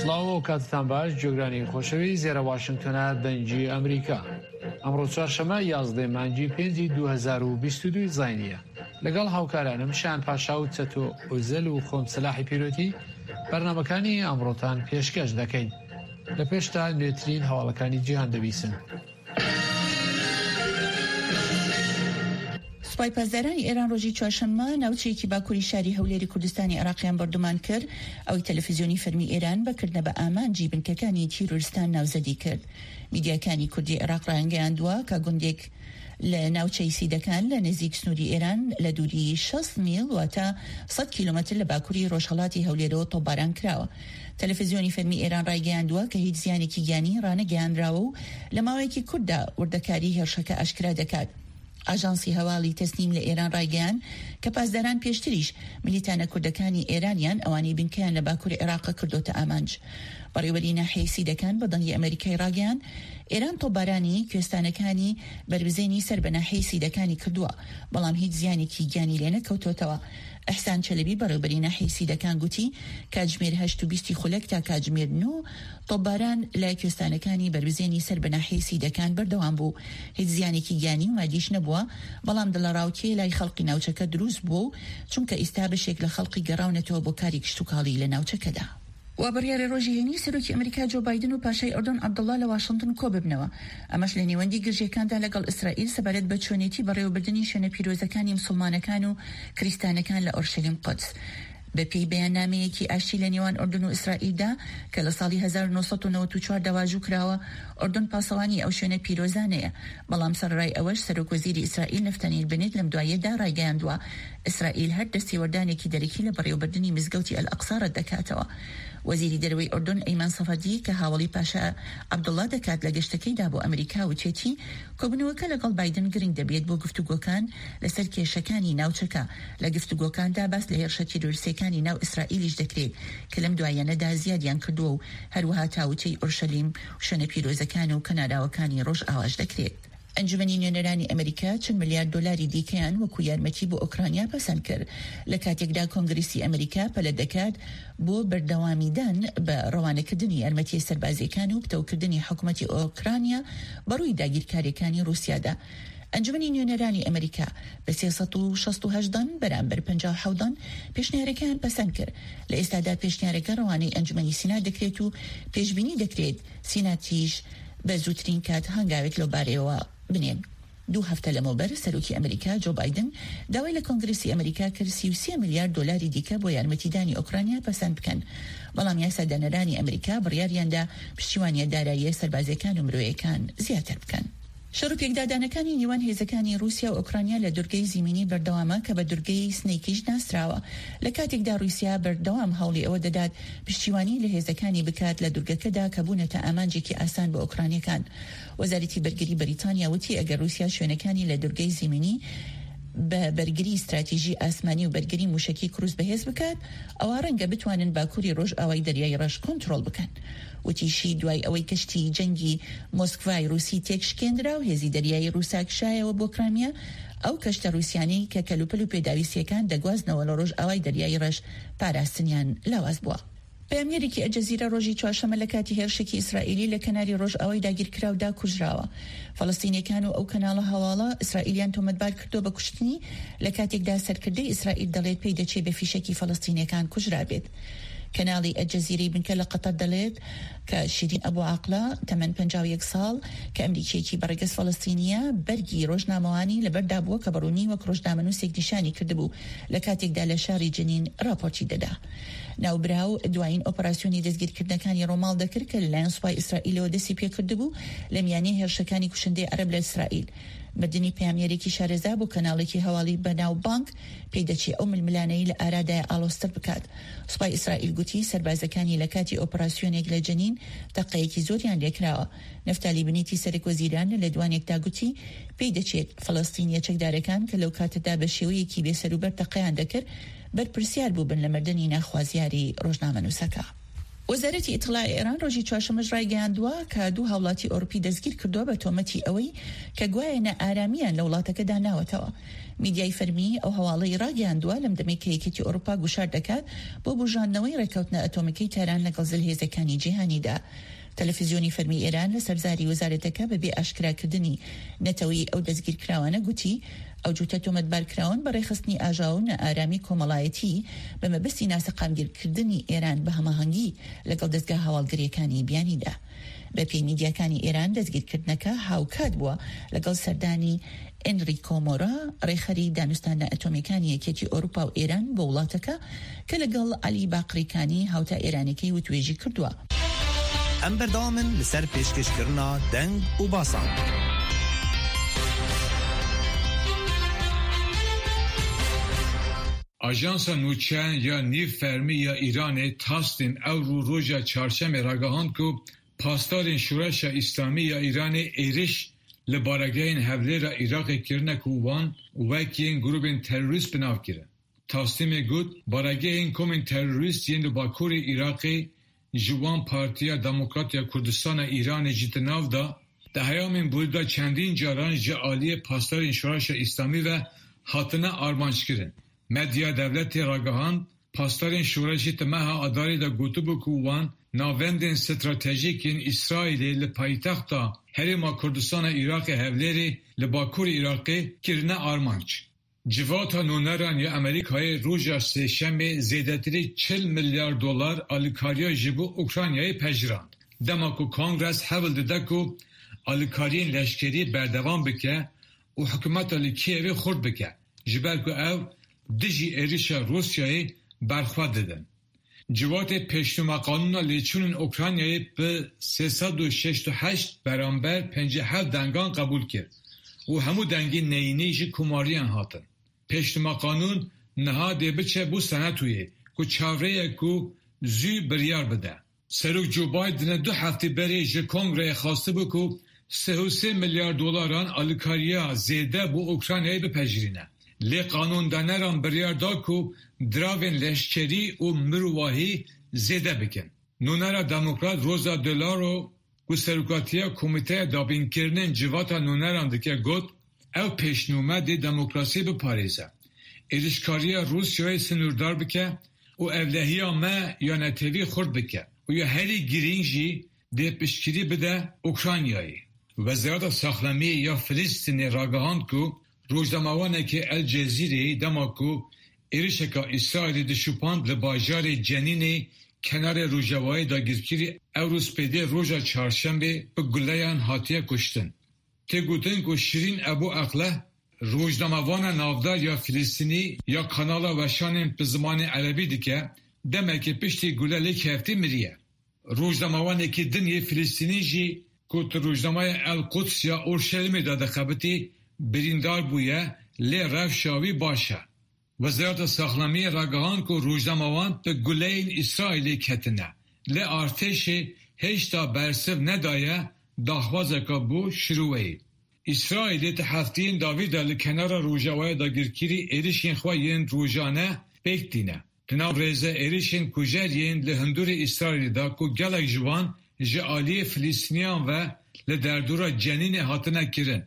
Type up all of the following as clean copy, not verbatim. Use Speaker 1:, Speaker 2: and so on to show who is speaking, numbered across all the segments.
Speaker 1: سلااو کاتتان باش جۆگرانی خۆشەوی زێرە واشنگتۆنە دەنجی ئەمریکا. ئەمڕۆ چوارشەمە 11 مانگی 5 2022 زاینیە. لەگەڵ هاوکارانم شان پاشا و چەتۆ ئۆزەل و خۆم سەلاحی پیرۆتی بەرنامەکانی ئەمڕۆتان پێشکەش دەکەین. لە پێشتا نوێترین هەواڵەکانی جیهان دەبیسن.
Speaker 2: سوپای پاسدارانی ئێران ڕۆژی چوارشەممە ناوچەیەکی باکووری شاری هەولێری کوردستانی عێراقیان بەردەمان کرد، ئەوەی تەلەڤیزیۆنی فەرمی ئێران بەکردنە بە ئامانجی بنکەکانی تیرۆریستان ناوزەدی کرد. میدیاکانی کوردی عێراق ڕایانگەیاندووە کە گوندێک لە ناوچەی سیدەکان لە نزیک سنووری ئێران لە دووری 60 میل واتە 100 کیلومتر لە باکووری ڕۆژهەڵاتی هەولێرەوە تۆپباران کراوە. تەلەڤیزیۆنی فەرمی ئێران ڕایگەیاندووە کە هیچ زیانێکی گیانی ڕانەگەیاندراوە و لە ماوەیەکی کووردا وردەکاری هێرشەکە ئاشکرا دەکات. ئاژانسی هەواڵی تەسنیم لە ئێران ڕایگەیان کە پاسداران پێشتریش ملیتانە کوردەکانی ئێرانیان ئەوانەی بنکەیان لە باکووری عێراقە کردوتە ئامانج. بەڕێوەبەری ناحیەی سیدەکان بە دەنگی ئەمریکای ڕاگەیان ئێران تۆپبارانی کوێستانەکانی بربزێنی سەر بە ناحیەی سیدەکانی کردووە، بەڵام هیچ زیانێکی گیانی لێ نەکەوتۆتەوە. ئەحسان چەلەبی بەڕێوەبەری ناحیەی سیدەکان گوتی کاتژمێر 8:20 خولەک تا کاتژمێر 9 تۆپباران لە کوێستانەکانی بربزێنی سەر بە ناحیەی سیدەکان بەردەوام بوو. هیچ زیانێکی گیانی و مادیش نەبووە، بەڵام دڵەڕاوکێ لای خەڵقی ناوچەکە دروست بوو چونکە ئێستا بەشێک لە خەڵقی گەڕاونەتەوە بۆ کاری کشتوکاڵی لە ناوچەکەدا. و بڕیارە ڕۆژی هێنی سەرۆکی ئەمریکا جۆ بایدن و پاشای ئۆردن عەبدوڵڵا لە واشنگتن کۆ ببنەوە، ئەمەش لە نێوەندی گرژیەکاندا لەگەڵ ئیسرائیل سەبارەت بە چۆنێتی بەڕێوەبردننی شوێنە پیرۆزەکانی مسلمانەکان و کریستانەکان لە ئۆرشەلیم قودس. بە پێی بەیاننامەیەکی ئاشتی لە نێوان ئۆردن و ئیسرائیلدا کە لە ساڵی 1994 داواژوو کراوە، ئۆردن پاسەوانی ئەو شوێنە پیرۆزانەیە، بەڵام سەرڕای ئەوەش سەرۆکوەزیری ئیسرائیل نەفتەنیل بنێت لەم دوایەدا ڕایگەیاندووە ئیسرائیل هەر دەستێوەردانێکی دەرەکی لە بەڕێوەبردننی مزگەوتی ئەل-ئەقسا ڕەت دەکاتەوە. وەزیری دەرەوەی ئۆردن ئەیمان سەفەدی کە هاوڵی پاشا عەبدوڵڵا دەکات لە گەشتەکەیدا بۆ ئەمریکا وچێتی کۆبنەوەکە لەگەڵ بایدن گرنگ دەبێت بۆ گفتوگۆکان لەسەر کێشەکانی ناوچەکە. لە گفتوگۆکاندا باس لە هێرشە تیرۆریستەکانی ناو ئیسرائیلیش دەکرێت کە لەم دوایەنەدا زیادیان کردووە و هەروەها تاوتەی ئۆرشەلیم شوێنە پیرۆزەکان و کەناراوەکانی ڕۆژ ئاواژ دەکرێت. ئەنجومەنی نوێنەرانی ئەمریکا چەند ملیار دۆلاری دیکەیان وەکو یارمەتی بۆ ئۆکرانیا پەسەند کرد، لە کاتێکدا کۆنگرسی ئەمریکا پەلە دەکات بۆ بەردەوامیدان بە ڕەوانەکردنی یارمەتی سەربازیەکان و پتەوکردنی حکوومەتی ئۆکرانیا بەڕووی داگیرکاریەکانی رووسیادا. ئەنجومەنی نوێنەرانی ئەمریکا بە 368 بەرامبەر 57 پێشنیارەکان پەسەند کرد. لە ئێستادا پێشنیارەکە ڕەوانەی ئەنجومەنی سینا دەکرێت و پێشبینی دەکرێت سیناتیش بە زووترین کات هەنگاوێک لەو بارەیەوە بنێن. 2 هەفتە لەمەوبەر سەرۆکی ئەمریکا جۆ بایدن داوای لە کۆنگرسی ئەمریکا کرد 33 میلیارد دۆلاری دیکە بۆ یارمەتیدانی ئۆکرانیا پەسەند بکەن، بەڵام یاسادانەرانی ئەمریکا بڕیاریاندا پشتیوانیە داراییە سەربازیەکان و مرۆیەکان زیاتر بکەن. شەڕ و پێکدادانەکانی نێوان هێزەکانی رووسیا و ئۆکرانیا لە دوورگەی زیمینی بەردەوامە کە بە دوورگەی سنەیکیش ناسراوە، لە کاتێکدا رووسیا بەردەوام هەوڵی ئەوە دەدات پشتیوانی لە هێزەکانی بکات لە دوورگەکەدا کە بوونەتە ئامانجێکی ئاسان بە ئۆکرانیەکان. وەزارەتی بەرگری بەریتانیا وتی ئەگەر رووسیا شوێنەکانی لە دوورگەی زیمینی بە بەرگری استراتیژی ئاسمانی و بەرگری موشکی کروز بەهێز بکات، ئەوە ڕەنگە بتوانن باکووری ڕۆژ ئاوای دەریای ڕەش کۆنتڕۆڵ بکەن. وتیشی دوای ئەوەی کەشتی جەنگی مۆسکڤای رووسی تێکشکێنرا و هێزی دەریایی رووسا کشایەوە بۆ کرامیا، ئەو کەشتە رووسیانی کە کەلوپەل و پێداویستیەکان دەگوازنەوە لە ڕۆژ ئاوای دەریای ڕەش پاراستنیان لاواز بووە. پەیامگەرێکی ئەلجەزیرە ڕۆژی چوارشەمە لە کاتی هێرشێکی ئیسرائیلی لە کەناری ڕۆژ ئاوای داگیرکراودا کوژراوە. فەڵەستینیەکان و ئەو کەناڵە هەواڵە ئیسرائیلیان تۆمەتبار کردو بە کوشتنی لە کاتێکدا سەرکردەی ئیسرائیل دەڵێت پێی دەچێت بە فیشەکی فەڵەستینیەکان کوژرا بێت. کەناڵی ئەلجەزیرەی بنکە لە قەتەر دەڵێت کە شیرین ئەبوو عاقلە تەمەن 51 ساڵ کە ئەمریکیەکی بەڕێگەز فەڵەستینیە بەرگی ڕۆژنامەوانی لەبەردا بووە کە بەڕوونی وەک ڕۆژنامەنووسێک نیشانی کردبوو لە کاتێکدا لە شاری جنین راپۆرتی دەدا. ناوبراو دوایین ئۆپەراسیۆنی دەستگیرکردنەکانی ڕۆماڵ دەکرد کە لەلایەن سوپای ئیسرائیلەوە دەستی پێکردبوو لە میانەی هێرشەکانی کوشندەی عەرەب لە ئیسرائیل. مردنی پەیامگەرێکی شارەزا بۆ کەناڵێکی هەواڵی بەناو بانک پێی دەچێت ئەو ململانەی لە ئارادای ئالۆستر بکات. سوپای ئیسرائیل گوتی سەربازەکانی لە کاتی ئۆپەراسیۆنێک لە جنین تەقەیەکی زۆریان لێکراوە. نەفتالی بنیتی سەرۆکوەزیران لە دوانێکدا گوتی پێی دەچێت فەڵەستینیە چەکدارەکان کە لەو کاتەدا بە شێوەیەکی بێسەروبەر تەقەیان دەکرد بەرپرسیار بوو بن لە مردنی ناخوازیاری ڕۆژنامەنووسەکە. وەزارەتی ئیتڵاعی ئێران ڕۆژی چوارشەمەش ڕایگەیاندووە کە دوو هاوڵاتی ئەوروپی دەستگیر کردووە بە تۆمەتی ئەوەی کە گوایە نەئارامیان لە وڵاتەکەدا ناوەتەوە. میدیای فەرمی ئەو هەواڵەی ڕاگەیاندووە لەم دەمەی کە یەکێتی ئەوروپا گوشار دەکات بۆ بژاندنەوەی ڕێکەوتنە ئەتۆمیکەی تاران لەگەڵ زلهێزەکانی جیهانیدا. تەلەڤیزیۆنی فەرمی ئێران لە سەرزاری وەزارەتەکە بەبێ ئاشکراکردنی نەتەوەی ئەو دەستگیرکراوانە گوتی ئەو جوتە تۆمەتبارکراون بە ڕێخستنی ئاژاو و نەئارامی کۆمەڵایەتی بە مەبەستی ناسەقامگیرکردنی ئێران بە هەماهەنگی لەگەڵ دەستگا هەواڵگەریەکانی بیانیدا. بە پێی میدیاکانی ئێران دەستگیرکردنەکە هاوکات بووە لەگەڵ سەردانی ئێنریکۆ مۆرا ڕێخەری دانوستانە ئەتۆمیەکانی یەکێتی ئەوروپا و ئێران بۆ وڵاتەکە کە لەگەڵ عەلی باقریکانی هاوتا ئێرانەکەی وتوێژی کردووە.
Speaker 3: ئەم بەردەوامن لەسەر پێشکەشکردنا دەنگ و باسان.
Speaker 4: Ajansa Nûçeyên ya Nîv Fermî ya Îranê tastên ew roja çarşemê ragihand ku pastarên Şûreşa İslamî ya Îranê êriş li baregehên Hevlêra Iraqê kirine ku wan wekiyên grûpên terorîst binav kirin. Tasdîmê got baregehên komên terorîst yên li Bakurê Iraqê ji wan Partiya Demokrat ya Kurdistana Îranê jî di nav da di heyamên Bûrda çendîn caran ji aliyê pastarên Şûreşa İslamî ve hatine armançkirin. Medya devletê ragihand pastarên Şûreşî ti meha Adarê de gotibû ku wan navendên stratejîkên İsraîlê li paytexta Herêma Kurdistana Iraqê Hevlêrê li Bakurê Iraqê kirine armanc. Civata nûneran ya Amerîkayê roja sêşemê zêdetirî 40 milyar dolar alîkariya ji bo Ukraynayê pejirand. Dema ku Kongres hevil dide ku alîkariyên leşkerî berdevam bike û hikûmeta li Kievê xurt bike ji ber ku ew dijî êrişa Rusyayê berxwe didin. Civatê pêşnûma qanûna lêçûnên Ukraynayê bi 368 beramber 57 dengan qebûl kir û hemû dengên neyînî jî komariyan hatin. Pêşnûma qanûn niha dê biçe bû senatûyê ku çavreyek ku zû biryar bide. Serok Joe Bidenê 2 heftê berê ji Kongreyê xwastibû ku 33 milyar dolaran alîkariya zêde bû Ukraynayê bipejirîne. Lê qanûndaneran biryar da ku diravên leşkerî û mirovahî zêde bikin. Nûnera Demokrat Rosa DeLauro ku serokatiya Komîteya Dabînkirinên Civata Nûneran dike got ew pêşnûme dê demokrasî biparêze. Êrişkariya Rusyayê sinûrdar bike û evlehiya me ya netewî xurt bike û ya herî girîng jî dê piştgirî bide Ukraynayê. Wezareta Saxlemiyê ya Filîstînê ragihand ku rojnamawanekî El Cezîreyê dema ku êrişeka İsraîlê dişupand li bajarê Cenînê kenarê Rojavayê dagirkirî Ewrospêdê roja çarşembê bi guleyan hatiye kuştin. Tê gotin ku Şirîn Ebu Ekleh rojnamavana navdar ya Filîstînî ya kanala weşanên bi zimanê erebî dike demekî piştî gule lê keftî miriye. Rojnamawanekî dinê Filîstînî jî ku ti rojnamaya El Quds ya Orşelimê de dixebitî birîndar bûye lê rewşa wî baş e. Wezareta Saxlemiyê ragihand ku rojnamawan bi guleyên İsraîlê ketine. Lê artêşê hêşta bersiv nedaye daxwazeka bû şirûweyê. İsraîlê ti hefteyên davî de li kenara Rojavayê dagirkirî êrişên xwe yên rojane pêk dîne. Di nav rêze êrişên kujeriyên li hindûrê İsraîlê da ku gelek ji wan ji aliyê Filîstîniyan ve li derdora Cenînê hatine kirin.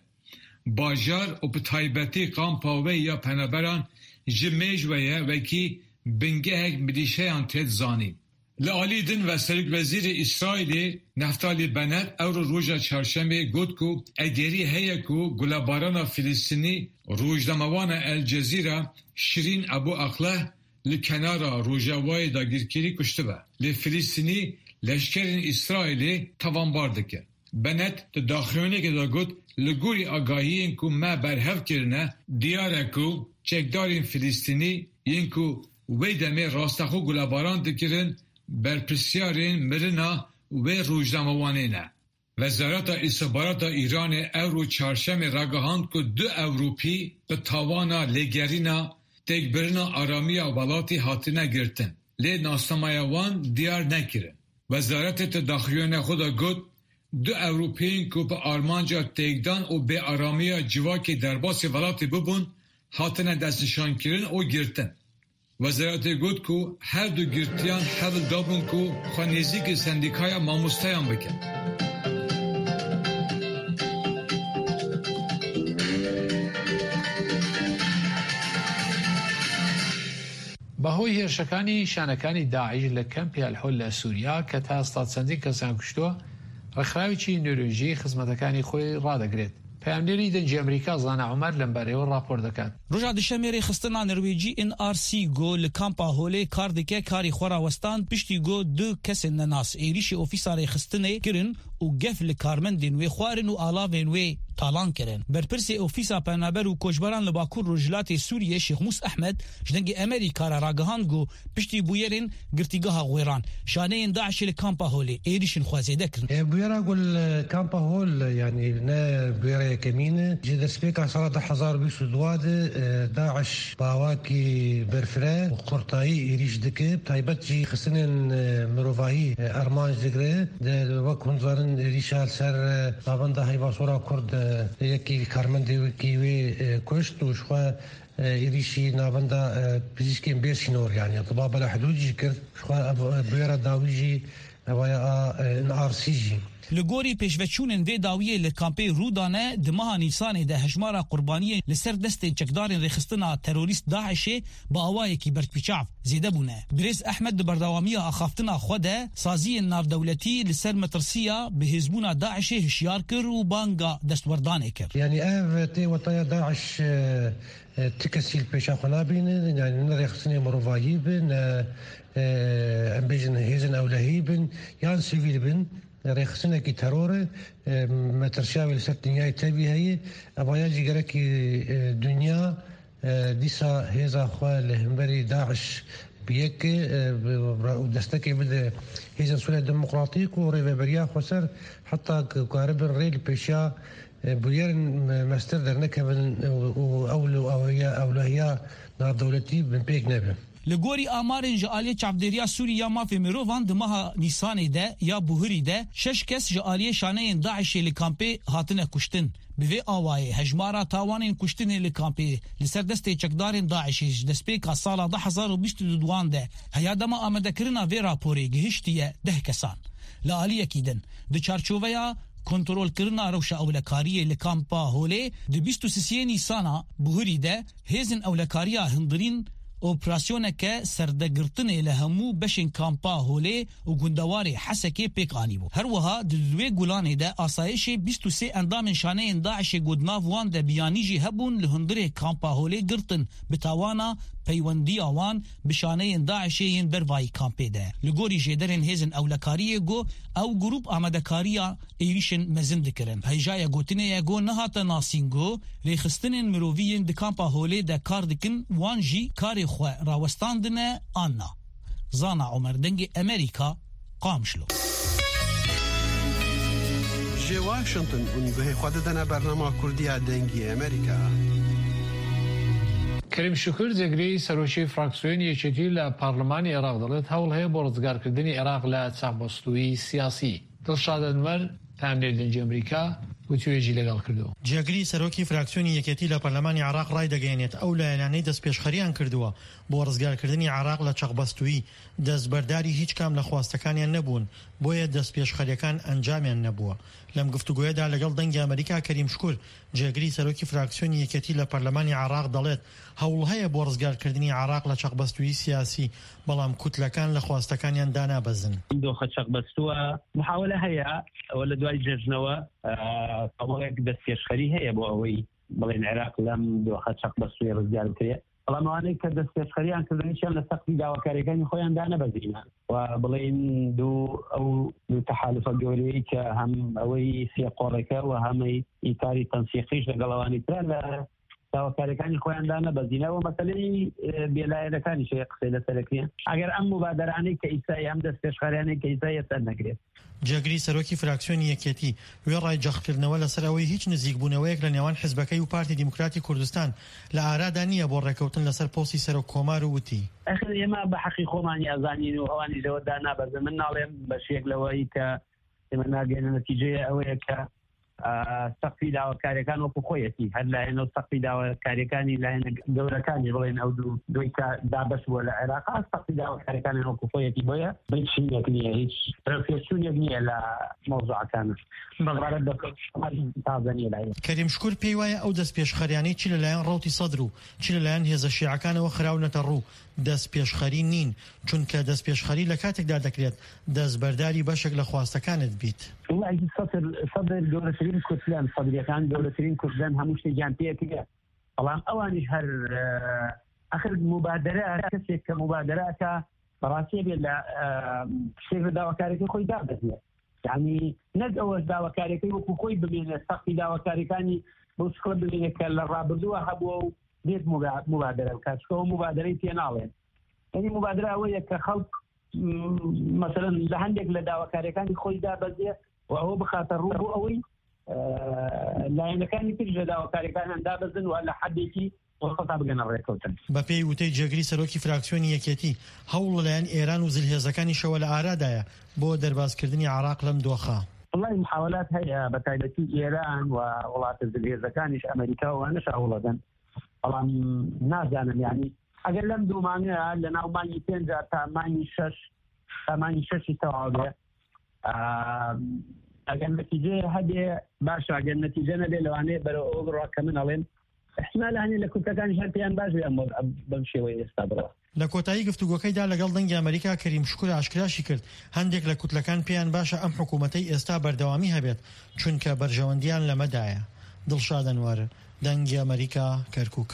Speaker 4: Bajar û bi taybetî kampa wê ya peneberan ji mêjveye wekî bingehek mirîşeyan tê zanîn. Li alî din ve Serokvezîrê İsraîlê Neftalî Bennett ewro roja çarşembê got ku egerî heye ku gulebarana Filîstînî rojnamawana El Cezîra Şirîn Ebu Ekleh li kenara Rojavayê dagirkirî kuştibe. Lê Filîstînî leşkerên İsraîlê tavanbar dike. Bennett di daxiyonekê de got li gorî agahiyên ku me berhev kirine diyar e ku çekdarên Filîstînî yên ku wê demê rastexwe gulebaran dikirin berpirsyarên mirina wê rojnamawanê ne. Wezareta Îstihbarata Îranê ewro çarşemê ragihand ku 2 Ewropî bi tawana lêgerîna têkbirina aramiya welatê hatine girtin. Lê nasnamaya wan diyar nekirin. Wezaretê te daxiyona xwe de got 2 Ewropîyên ku bi armanca têkdan û bêaramiya civakê derbasê welatê bibûn hatine destnîşankirin û girtin. وزارت گوت کو هر دو گرتیان حل دابون کو خوانیزی که سندیکای ماموستایان بکن.
Speaker 1: بەهۆی هێرشەکانی شانەکانی داعش لە کەمپی ئەلحۆل لە سووریا کە تا ئێستا چەندین کەسیان کوشتووە، ڕێکخراوێکی نۆروێژی خزمەتەکانی خۆی ڕادەگرێت. پەیامنێری دەنگی ئەمریکا زانا عومەر لەم بارەیەوە راپۆر دەکات.
Speaker 5: ڕۆژا دوشەمێ ڕێخستنا نروێجی NRC گۆ لە کامپا هۆلێ کار دکە کاری خۆراوەستان پشتی گۆ دو کەسێن نەناس عێریشی ئۆفیسا ڕێخستنê kirin û gef li karmendên wê xwarin û alavên wê talan kirin. Berpirsê Ofîsa Penaber û Koçberan li Bakur Rojhilatê Sûriyê Şêx Mûs Ehmed ji dengê Amerîka re ragihand got piştî bûyerên girtîgeha Wêran şaneyên Daişê li kampa Holê êrişên xwezêde kirin.
Speaker 6: Bûyera gul kampa Hol yani ne bûyera yekemîn ji destpêka sala 2022 de Daeş bawakî berfire û qurtayî êriş dike taybet jî xistinên mirovahî armanc digire wek hunzarin êrişa ser bavenda heyvasora Kurd yekî karmendê wekî wê kuşt û xwe êrişî navenda pizîşkên bêsînor yani tiba bela hidûd jî kir xwe bûyera dawî jî evaya NRC jî.
Speaker 5: Li gorî pêşveçûnên vê dawiyê li kampê Rûdanê di meha Nîsanê de hejmara qurbaniyên li ser destê çekdarên rêxistina terorîst Daişê bi awayekî berkpîçav zêde bûne. Birêz Ehmed di berdewamiya axaftina xwe de saziyên navdewletî li ser metirsiya bi hêzbûna Daişê hişyar kir û banga destwerdanê kir.
Speaker 6: Yani ev tê wetaya Daeş tikesîl pêşa xwe nabînin yani ne rêxistinê mirovahî bin em bêjin hêzin ewlehî bin yan sivîl bin rêxistinekî terorê metirşavê li ser dinyayê tevî heye evaya jî gerekî dünya dîsa hêza xwe li hemberî Daeş biyeke û destekê bide hêzên Sûriya Demokratîk û rêveberiya xwe ser heta karibin rê li pêşiya bûyerên mester dernekevin û ewlehiya navdewletî bin pêk nebin.
Speaker 5: Li gorî amarên ji aliyê çavdêriya Sûriya mafê mirovan di meha Nîsanê de ya Buhirî de 6 kes ji aliyê şaneyên Daişê li kampê hatine kuştin. Bi vê awayê hejmara tawanên kuştinê li kampê li ser destê çekdarên Daişê ji destpêka sala 2022 de heya dema amedekirina vê raporê gihiştiye 10 kesan. Li aliyekî din di çarçoveya kontrolkirina rewşa ewlekariyê li kampa Holê di 23 Nîsana Buhirî de hêzin ewlekariya hindirîn operasyoneke serdegirtinê li hemû beşên kampa Holê û gundewarê Hesekê pêk anîbû. Her wiha di wê gulanê de asayişê 23 endamên şaneyên Daişê godnav wan de biyanî jî hebûn li hundirê kampa Holê girtin bi tawana peywendiya wan bi şaneyên Daişê yên bervayî kampê de. Li gorî jêderên hêzin ewlekariyê got ew grûp amedekariya êrişên mezin dikirin. Heyjaya gotinê got nehate nasîn got rêxistinên miroviyên di kampa Holê de kar dikin wan jî karê xwe rawestandine anna. Zana Umer dengê Amerîka Qamşlo.
Speaker 7: Ji Washington û guhê xwe didine bernama Kurdiya dengê Amerîka.
Speaker 1: Kerim Şükür Zegri Serokê fraksiyona Yekîtî li Parlemanê Iraq dilit hewl heye bo rizgarkirdinê Iraq li çavbestûyî siyasî. Dilşad Enver peyamnêrê dengê Amerîka گوتوێژی لەگەڵ کردووە.
Speaker 8: جێگری سەرۆکی فراکسیۆنی یەکێتی لە پەرلەمانی عراق ڕای دەگەێنێت ئەو لایەنانەی دەستپێشخەریان کردووە بۆ ڕزگارکردنی عراق لە چەقبەستووی دەستبەرداری هیچ کام لە خواستەکانیان نەبوون بۆیە دەستپێشخەریەکان ئەنجامیان نەبووە. لەم گفتوگوۆیەدا لەگەڵ دەنگی ئەمریکا کەریم شکور جێگری سەرۆکی فراکسیۆنی یەکێتی لە پەرلەمانی عراق دەڵێت هەوڵ هەیە بۆ ڕزگارکردنی عراق لە چەقبەستووی سیاسی بەڵام کوتلەکان لە خواستەکانیان دانابەزن.
Speaker 9: دۆخە چەقبەستووە محاولە هەیە ئەوە لە دوای جێژنەوە قەڵێک دەستپێشخەری هەیە بۆ ئەوەی بڵێن عێراق لەم دۆخە چەقبەستووی ڕزگار بکرێت. بەڵام ئەوانەی کە دەستپێشخەریان کردنیشیان لە سەقفی داواکاریەکانی خۆیان دانەبەزینە و بڵێن دوو تەحالوفە گەورەی کە هەم ئەوەی سێقۆڕێکە و هەمەی ئیتاری تەنسیقیش لەگەڵەوانی ترە لە داواکاریەکانی خۆیان دانەبەزینەوە مەسەلەی بێلایەنەکانی شەیە قسەی لەسەرەکرێن ئەگەر ئەم مبادرانەی کە ئیسایی ئەم دەستپێشخەریانەی کە ئیسایی سەر نەگرێت.
Speaker 8: جێگری سەرۆکی فراکسیۆنی یەکێتی وێ ڕای جەختکردنەوە لەسەر ئەوەی هیچ نزیکبوونەوەیەک لە نێوان حیزبەکەی و پارتی دیموکراتی کوردستان لە ئارادا نییە بۆ ڕێکەوتن لەسەر پۆستی سەرۆک کۆمار و وتی
Speaker 9: ئێمە بە حەقی خۆمانی ئەزانین و ئەوانی لەوەدا نابەزن من ناڵێم بە شێک لەوەی کە ئێمە ناگەێنە نەتیجەیە ئەوەیە کە سەقفی داواکاریەکان وەکو خۆیەتی هەر لایەنەوە سەقفی داواکاریەکانی لایەنە گەورەکانی بڵێن ئەو دوی دابەش بووە لە عێراق سەقفی داواکاریەکانی وەکو خۆیەتی بۆیە بچینێک نییە هیچ پێشچوونێک نییە لە مۆزوعەکانە بەڕارەت تازە نیە لایەن.
Speaker 8: کەریم شکور پێی وایە ئەو دەست پێشخەریانەی چی لەلایەن ڕەوتی سەدر و چی لەلایەن هێزە شیعەکانەوە خراونەتە ڕوو دەست پێشخەری نین چونکە دەست پێشخەری لە کاتێکدا دەکرێت دەستبەرداری بەشێک لە خواستەکانت بیت.
Speaker 9: سەدر گەورەترین کورسلان سەدرەکان گەورەترین کورسلان هەموو شتێکیان پێکرێ بەڵام ئەوانیش هەر ئەخر مبادرە کەسێک کە مبادرەکە بەڕاستی بێت لە شێر داواکاریەکەی خۆی دابەزێت یعنی نەک ئەوە داواکاریەکەی وەکو خۆی ببینێت سەقفی داواکاریەکانی بۆ شکڵ ببینێت کە لە ڕابردووە هەبووە و دێت مبادرە بکات چکەوە مبادرەی پێ ناڵێن یعنی مبادرە ئەوەیە کە خەڵک مثلا لە هەندێک لە داواکاریەکانی خۆی دابەزێت و ئەوە بخاتە ڕوو بۆ ئەوەی لایەنەکانی تر لە داواکاریەکان دابەزن و لە حەدێکی وەخەتا بگەنە ڕێکەوتن.
Speaker 8: بە پێی وتەی جێگری سەرۆکی فراکسیۆنی یەکێتی هەوڵ لەلایەن ئێران و زلهێزەکانی شەوە لە ئارادایە بۆ دەربازکردنی عێراق لەم دۆخە.
Speaker 9: والله محاولات هەیە بە تایبەتی ئێران و وڵاتە زلهێزەکانیش ئەمریکاوانش هەوڵەدەن بەڵام نازانم یعنی ئەگەر لەم دوو مانگەیە لە ناو مانگی 5 تا مانگی 6 تەواو بێ ئەگەر نەتیجە هەبێ باشە ئەگەر نەتیجە نەبێ لەوانەیە بەرەو ئەو بڕوا کە من ئەڵێم احتمال هەنێ لە کورتەکانی هەر پێیان باش بەم شێوەیە ئێستا بڕەوە.
Speaker 8: لە کۆتایی گفتوگۆکەیدا لەگەڵ دەنگی ئەمریکا کەریم شکور ئاشکراشی کرد هەندێک لە کوتلەکان پێیان باشە ئەم حکوومەتەی ئێستا بەردەوامی هەبێت چونکە بەرژەوەندیان لەمەدایە. دڵشاد ئەنوار دەنگی ئەمریکا کەرکووک.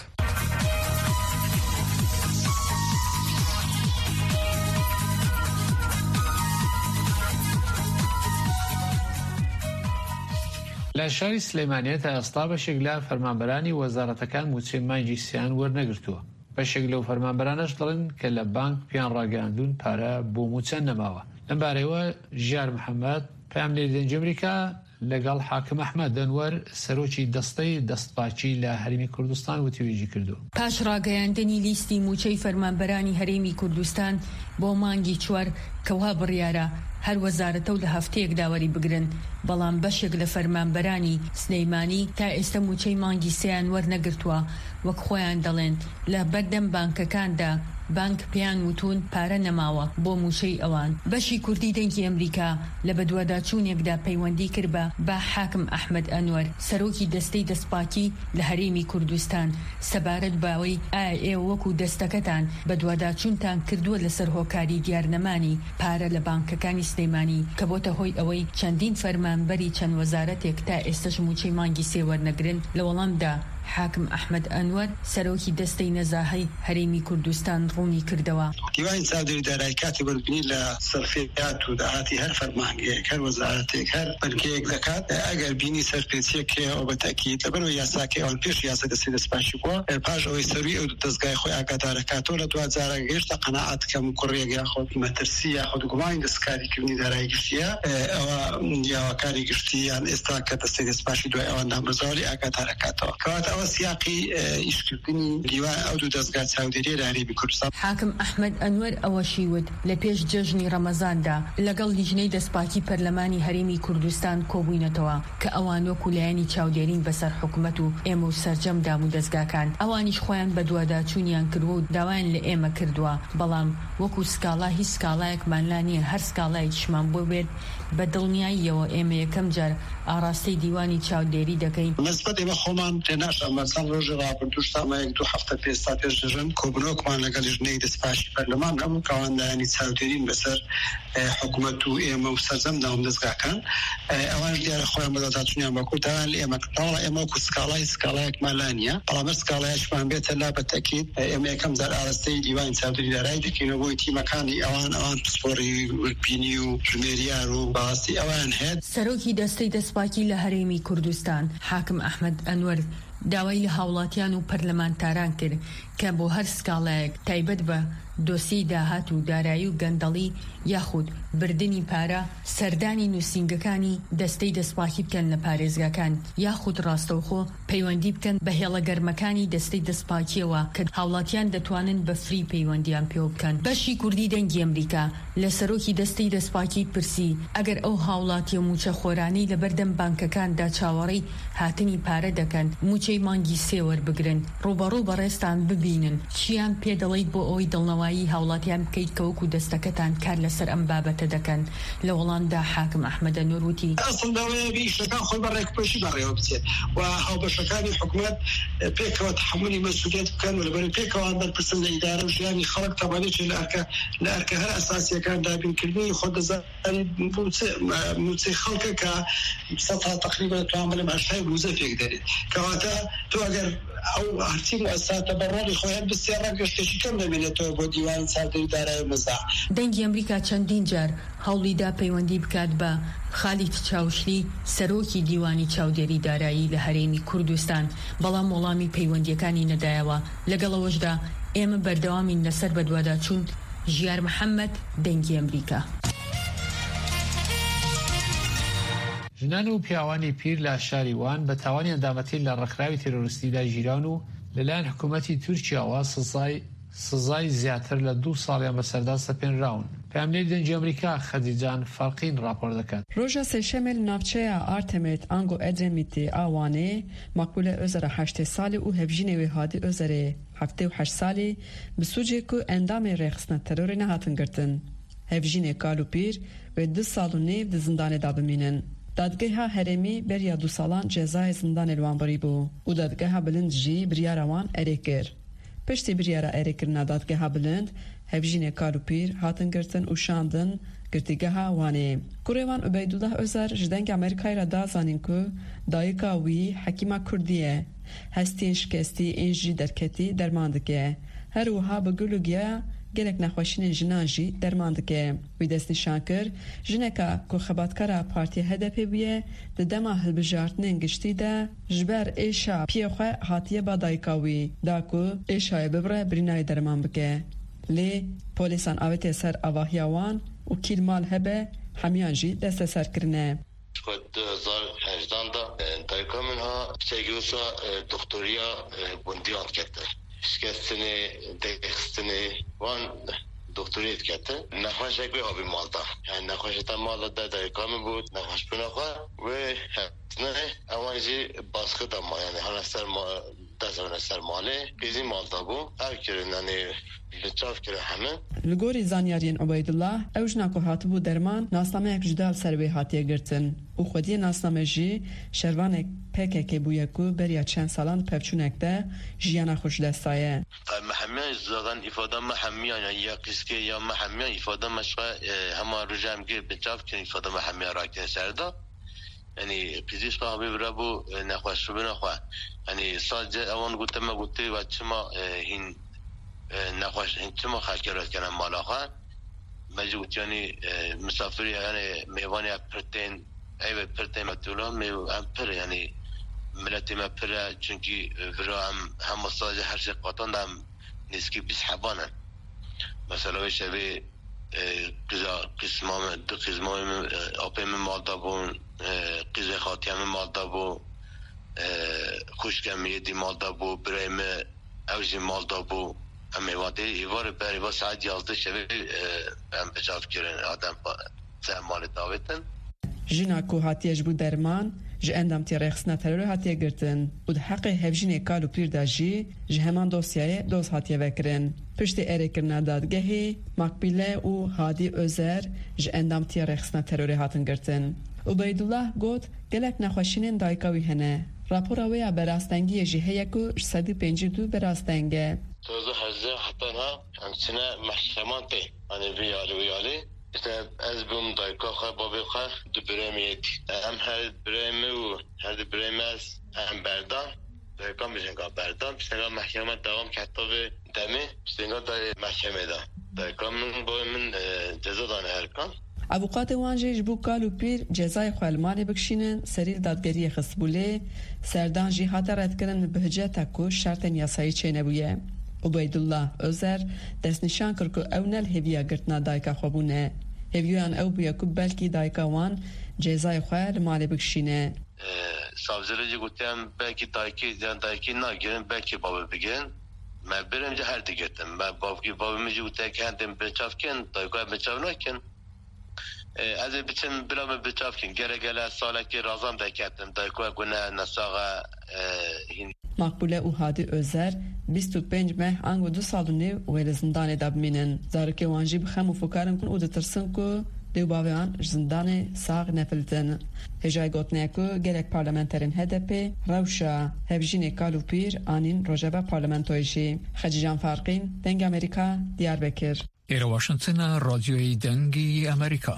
Speaker 1: لە شاری سلەیمانیە تا ئێستا بەشێک لە فەرمانبەرانی وەزارەتەکان موچەی مانگی سیان وەرنەگرتووە. بەشێک لەو فەرمانبەرانەش دڵن کە لە بانک پیان ڕاگەاندون پارە بۆ موچە نەماوە. لەم بارەیەوە ژیار محەممەد پام لێ دەنگی ئەمریکا لەگەڵ حاکم ئەحمەد ئەنوەر سەرۆکی دەستەی دەستپاچی لە هەرێمی کوردستان وتیوێژی کردو.
Speaker 10: پاش ڕاگەیاندنی لیستی موچەی فەرمانبەرانی هەرێمی کوردستان بۆ مانگی 4 کەوا بڕیارە هەر وەزارەتە و لە هەفتەیەک داوەری بگرن بەڵام بەشێک لە فەرمانبەرانی سلەیمانی تا ئێستا موچەی مانگی 3 وەرنەگرتووە وەک خۆیان دەڵێن لە بەردەم بانکەکاندا بانک پیان وتون پارە نەماوە بۆ موچەی ئەوان. بەشی کوردی دەنگی ئەمریکا لە بەدواداچوونێکدا پەیوەندی کرد بە حاکم ئەحمەد ئەنوەر سەرۆکی دەستەی دەستپاکی لە هەرێمی کوردستان سەبارەت باوەی ئایا ئێوە وەکو دەستەکەتان بەدواداچوونتان کردووە لەسەر هۆکاری دیارنەمانی پارە لە بانکەکانی سلەیمانی کە بۆتە هۆی ئەوەی چەندین فەرمانبەری چەند وەزارەتێک تا ئێستاش موچەی مانگی 3 وەرنەگرن. لە وەڵامدا حاکم ئەحمەد ئەنوەر سەرۆکی دەستەی نەزاهەی هەرێمی کوردستان ڕوونی کردەوە.
Speaker 11: دیوانی چاودێری دارایی کاتی بەرگنی لە سەرفێکات و داهاتی هەر فەرمانگەیەک هەر وەزارەتێک هەر بەرگەیەک دەکات ئەگەر بینی سەرپێچیەک هەیە بە تاکید لەبەرەوەی یاساکەی ئەوان پێش یاسا دەستی دەستپاشی بووە پاش ئەوەی سەروی ئەو دەستگای خۆی ئاگادارەکاتەوە لە دوا جارە گەیشتە قەناعەت کەم کوڕێک یاخۆ مەترسی یاخۆ گومانی دەستکاریکردنی دارایی گشتیە ئەوە یاوەکاری گشتیان ئێستا کە دەستی دەستپاشی دوای ئەوان دامرزاوەری ئاگادارەکاتەوە کەواتە ئەوە سیاقی ئیشکردنی دیوان ئەو دوو دەستگا چاودێریە لە هەرێمی کوردستان.
Speaker 10: حاکم ئەحمەد ئەنوەر ئەوەشی وت لە پێش جەژنی ڕەمەزاندا لەگەڵ لیژنەی دەستپاکی پەرلەمانی هەرێمی کوردستان کۆبووینەتەوە کە ئەوان وەکو لایەنی چاودێرین بەسەر حکوومەت و ئێمە و سەرجەمدام و دەستگاکان ئەوانیش خۆیان بە دوواداچوونیان کردووە و داوایان لە ئێمە کردووە بەڵام وەکو سکاڵا هیچ سکاڵایەکمان لا نییە هەر سکاڵایەکیشمان بۆ بێت بە دڵنیاییەوە ئێمە یەکەم جار ئاراستەی دیوانی چاودێری دەکەین.
Speaker 11: مەسبەت ئێمە خۆمان تێناش ئەمەسان ڕۆژی ڕابردوشتامە 2 هەفتە پێستا پێش دەژن کۆبنەوەکمان لەگەڵ لیژنەی دەستپاشی پەرلەمان هەموو کەوانلایانی چاودێرین بەسەر حکوومەت و ئێمە و سەرجەمدام دەستگاکان ئەوانش دیارە خۆیان بەداداچوونیان بە کوردستان لە ئێمە کردەوە ئێمە وەکو سکاڵایەکمان لا نییە بەڵام هەر سکاڵایەکمان بێتە لا بە تاکید ئێمە یەکەم جار ئاراستەی دیوانی چاودێری دارایی دەکەینەوە بۆی تیمەکانی ئەوان پسپۆڕی وەرپینی و ژمێریار و باستی ئەوان هەیە.
Speaker 10: سەرۆکی دەستەی دەستپاکی لە هەرێمی کوردستان حاکم ئەحمەد ئەنوەر داوای لە هاوڵاتیان و پەرلەمانتاران کرد کە بۆ هەر سکاڵایەک تایبەت بە دۆسی داهات و دارایی و گەندەڵی یاخود بردننی پارە سەردانی نووسینگەکانی دەستەی دەستپاکی بکەن لە پارێزگاکان یاخود ڕاستەوخۆ پەیوەندی بکەن بە هێڵە گەرمەکانی دەستەی دەستپاکیەوە کە هاوڵاتیان دەتوانن بە فری پەیوەندیان پێ بکەن. بەشی کوردی دەنگی ئەمریکا لە سەرۆکی دەستەی دەستپاکی پرسی ئەگەر ئەو هاوڵاتی موچە خۆرانی لە بەردەم بانکەکاندا چاوەڕی هاتنی پارە دەکەن موچەی مانگی سێوەر بگرن ڕوبەڕوو بەڕێستان ببینن چیان پێ دەڵێیت بۆ ئەوی دڵنەوایی هاوڵاتیان بکەیت کە وەکو دەستەکەتان کار لەسەر ئەم بابەتە دەکەن. لە وەڵامدا حاکم ئەحمەدە نووروتی
Speaker 11: ئەسڵداوایە شەکان خۆی بەڕێکپێشی بەڕێوە بچێت و هاوبەشەکانی حکوومەت پێکەوە تحملی مەسئولیت بکەن و لەبەر پێکەوە بەرپرسن لە ئیدارە و ژیانی خەڵک تەمانێکی لە ئەرکە هەر ئەساسیەکان دابینکردنی خۆ دەزانین موچەی خەڵکە کە سەدها تقریبا توانبەلم هەشتای بوزە پێک دەرێت کەواتە تۆ ئەگەر ئەو هەرچی مؤسساتە بەڕۆڵی خۆیان بسیار ڕەنگەشتێکی کەم دەمێنێتەوە بۆ دیوانی چاردەوی دارایی مەزاح.
Speaker 10: دەنگی ئەمریکا چەندین جار هەوڵیدا پەیوەندی بکات بە خالیت چاوشلی سەرۆکی دیوانی چاودێری دارایی لە هەرێمی کوردستان بەڵام وەڵامی پەیوەندیەکانی نەدایەوە. لەگەڵەوەشدا ئێمە بەردەوامین لەسەر بەدووادا چوون. ژیار محەممەد دەنگی ئەمریکا.
Speaker 1: ژنان و پیاوانی پیر لە شاری وان بە تاوانی ئەندامەتی لە ڕێکخراوی تێرۆریستیدا ژیران و لەلایەن حکوومەتی تورکیاوە سزای زیاتر لە 2 ساڵیان بەسەردا سەپێنراون. پاملەی دەنگی ئەمریکا خەدیجان فەرقین راپۆر دەکات.
Speaker 12: ڕۆژە سێشەمێ ناوچەیە ئارتەمێت ئانگۆ ئەدرێمیتی ئاوانێ ماکولە ئۆزەرە 8 ساڵی و هەڤژینێوێ هادی ئۆزەرێ 7 ساڵی بسوجێک و ئەندامێ ڕێخستنە تەرۆرێ نەهاتن گرتن. هەڤژینێ کالوپیر وێ 2 ساڵ و نێو di زندانێدا بمینن. دادگەها هەرێمی بەریا 2 ساڵان جێزای زندانê wan birî bû û dadgeha bilind jî biryara wan erê kir. Piştî biryara erêkirina dadgeha bilind, hevjînê kalûpîr hatin girtin û şandin girtîgeha wanê. Kurê wan Ubeydullah Özer ji dengê Amerîkayê re da zanîn ku dayika wî hekîma Kurdî ye. Hestiyên şikestî ên jî derketî derman dike. Her wiha bi gul û giya gelek nexweşînên jinan jî derman dike. Wî destnîşan kir jineka ku xebatkara Partiya HDP bûye di dema hilbijartinên giştî de ji ber êşa piyê xwe hatiye ba dayika wî da ku êşayê bibire birînayê derman bike. Lê polîsan avêtiye ser avahiya wan û kîlmal hebe hemiyan jî desteserkirine.
Speaker 13: 2018 da dayika min ha çêgîwisa doktoriya bundiyan kete. Şikestini, dekstini wan doktoriyet kete. Nexweşek wê avî malda. Yani nexweşeta mala da dayikami bû nexweşbûna xwe wê hevne ewan jî baskı da ma yani hene ser dezevne ser malê qîzî malda bû. Ev kirin yani li çav kirin heme.
Speaker 12: Li gorî zanyariyên Ubeydullah ew jina ku hatibû derman nasnameyek ji dal ser wê hatiye girtin û xwediyê nasname jî şervanek PKK bûye ku beriya çend salan pevçûnek de jiyana xwe ji dest daye.
Speaker 13: Mehemiyan zaten ifade mehemiyan yani ya qîskê ya mehemiyan ifade meşwe hema roja em gê bi çav kirin ifade mehemiyan rakin serda. Yani qîzî şwa havê bire bû nexweşbûna xwe. Yani sadece ewan goteme gotê ve çima hîn نخواش انتما خاکرات کنم مالا خان مجبور یعنی مسافری یعنی میوانی پرتین ای پرتین مطلوب میو ام پر یعنی ملتی ما پر چونکی برا هم مساج هر چه قطعا دم نسکی بیس حبانه مثلا شبیه قسمام دو قسمام آپیم مالدا بون قیزه خاطیم مالدا بو خوشگمی دی مالدا بو برایم اوجی مالدا بو اما وادی ایوار بری با ساعت 11 شبه ام بجاف کرن آدم زمان داویتن
Speaker 12: جینا کو هاتیه جبو درمان ji endamtî rêxistina terorê hatiye girtin û di heqê hevjînê kalûpîr da jî ji heman dosyayê doz hatiye vekirin. Piştî erêkirina dadgehê Makbîle û Hadî Özer ji endamtiya rêxistina terorê hatin girtin. Ubeydullah got gelek nexweşînên dayika wî hene. Rapora wê ya berastengiyê jî heye ku ji 152 berasteng e.
Speaker 13: توزه هزه حتی ها همچنه محکمان تی hani viyali işte az bum dayka xwe babê xwe di birêmiyet em her birêmi û her di birêmez em berdan dayka bijin ka berdan piştega mahkeme devam ketta ve demê piştega da mahkeme da dayka min bo min ceza dane herkan
Speaker 12: Avukatê wan jî ji bo kalûpîr cezayê xwe li malê bikişînin serî dadgeriyê xistbûlê serdan jî hate redkirin bi hiceta ku şertên yasayî çê nebûye. عبیدالله ئۆزەر دەستنیشان کرد و ئەو نەل هێویە گرتنا دایکا خۆ بوونە هێویان ئەو بووە کو بەلکی دایکاوان جێزای خۆ لە مالێ بکشینە
Speaker 13: savcılıcı gutem belki dayki nagirin belki babı bigin ben birinci her digetim ben babamıcı gutem kendim beçavken daykoya beçavnaken az biçim bilamı beçavken gele salaki razam da kendim daykoya gune nasağa
Speaker 12: Makbule û Hadi Özer 25 meh ango 2 sal û nêv wê li zindanê de bimînin. Zarokê wan jî bi xem û fokarin û ditirsin ku dêwbavêyan ji zindanê sağ nefilitin. Hêjayê gotiye ku gelek parlamenterên HDP rewşa hevjînê kal û pîr anîn rojeva parlamentoyê jî. Xecican Farqîn, Deng Amerîka, Diyarbekir.
Speaker 1: Êra Washingtona Radyoyê Dengî Amerîka.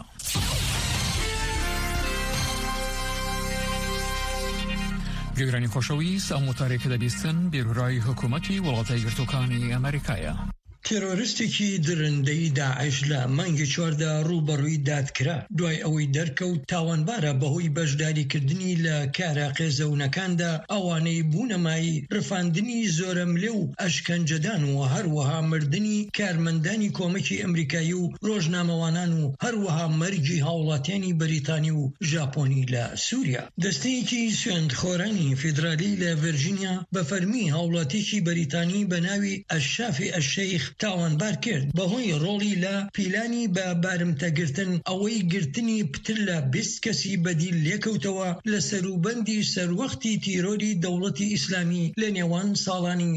Speaker 1: جێگرانی خۆشەویست ئەو مۆتارێکە دەبیستن بێروڕای حکوومەتی وڵاتای گرتووەکانی ئەمریکایە.
Speaker 14: تێرۆریستێکی درندەی داعش لە مانگی 4دا ڕوبەڕووی دادکرا دوای ئەوەی دەرکەوت تاوانبارە بەهۆی بەشداریکردنی لە کارە قێزەونەکاندا ئەوانەی بوونەمایی ڕفاندنی زۆرەملێ و ئەشکەنجەدان و هەروەها مردنی کارمەندانی کۆمەکی ئەمریکایی و ڕۆژنامەوانان و هەروەها مەرجی هاوڵاتیانی بەریتانی و ژاپۆنی لە سووریا. دەستەیەکی سوێندخۆرانی فیدرالی لە ڤێرجینیا بە فەرمی هاوڵاتیی بەریتانی بە ناوی ئەشافی ئەشەیخ تاوانبار کرد بەهۆی ڕۆڵی لە پیلانی بە بارمتەگرتن ئەوەی گرتنی پتر لە 20 کەسی بەدیل لێکەوتەوە لە سەروبەندی سەروەختی تیرۆری دەوڵەتی ئیسلامی لە نێوان ساڵانی